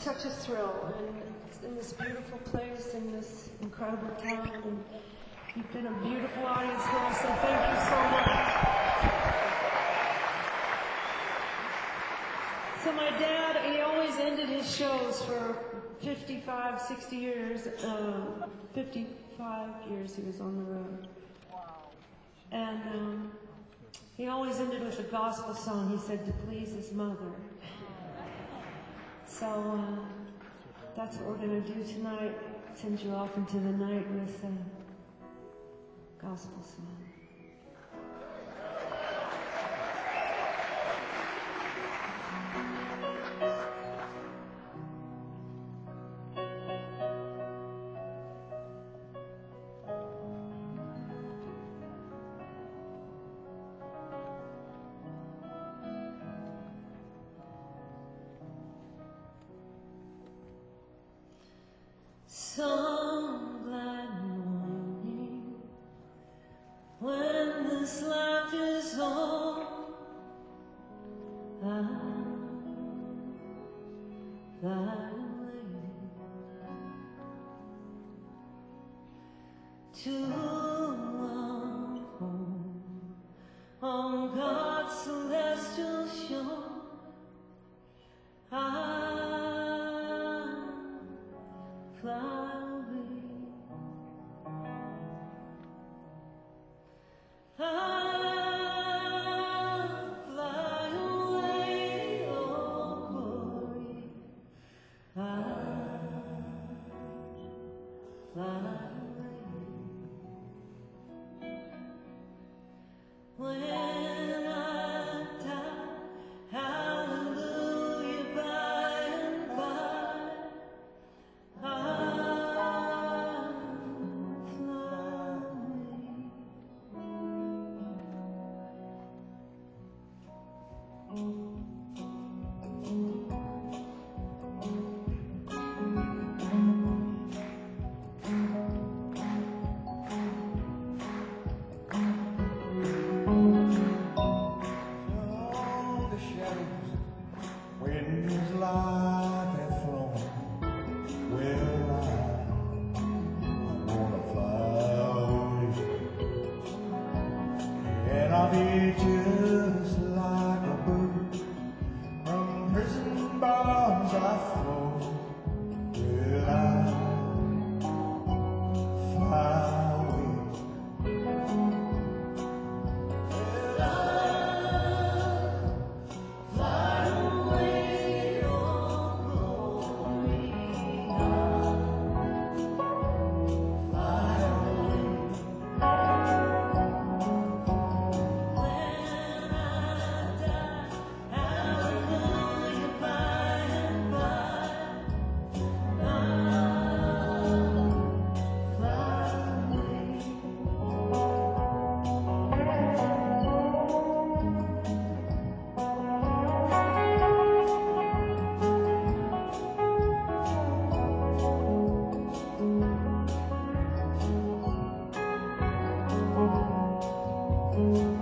such a thrill, and in this beautiful place, in this incredible town, and you've been a beautiful audience for us, so thank you so much. So my dad, he always ended his shows for 55, 60 years, 55 years he was on the road. And he always ended with a gospel song, he said, to please his mother. So that's what we're going to do tonight, send you off into the night with a gospel song. Some glad morning, when this life is all, I'm waiting to home on God's celestial shore. Fly away. I'll fly away, oh glory. I'll fly away. When I die, hallelujah, by and by. I'll be just like a bird from prison bars I float. Will I fly away? Will I fly away, oh glory? I'll fly away. Thank you.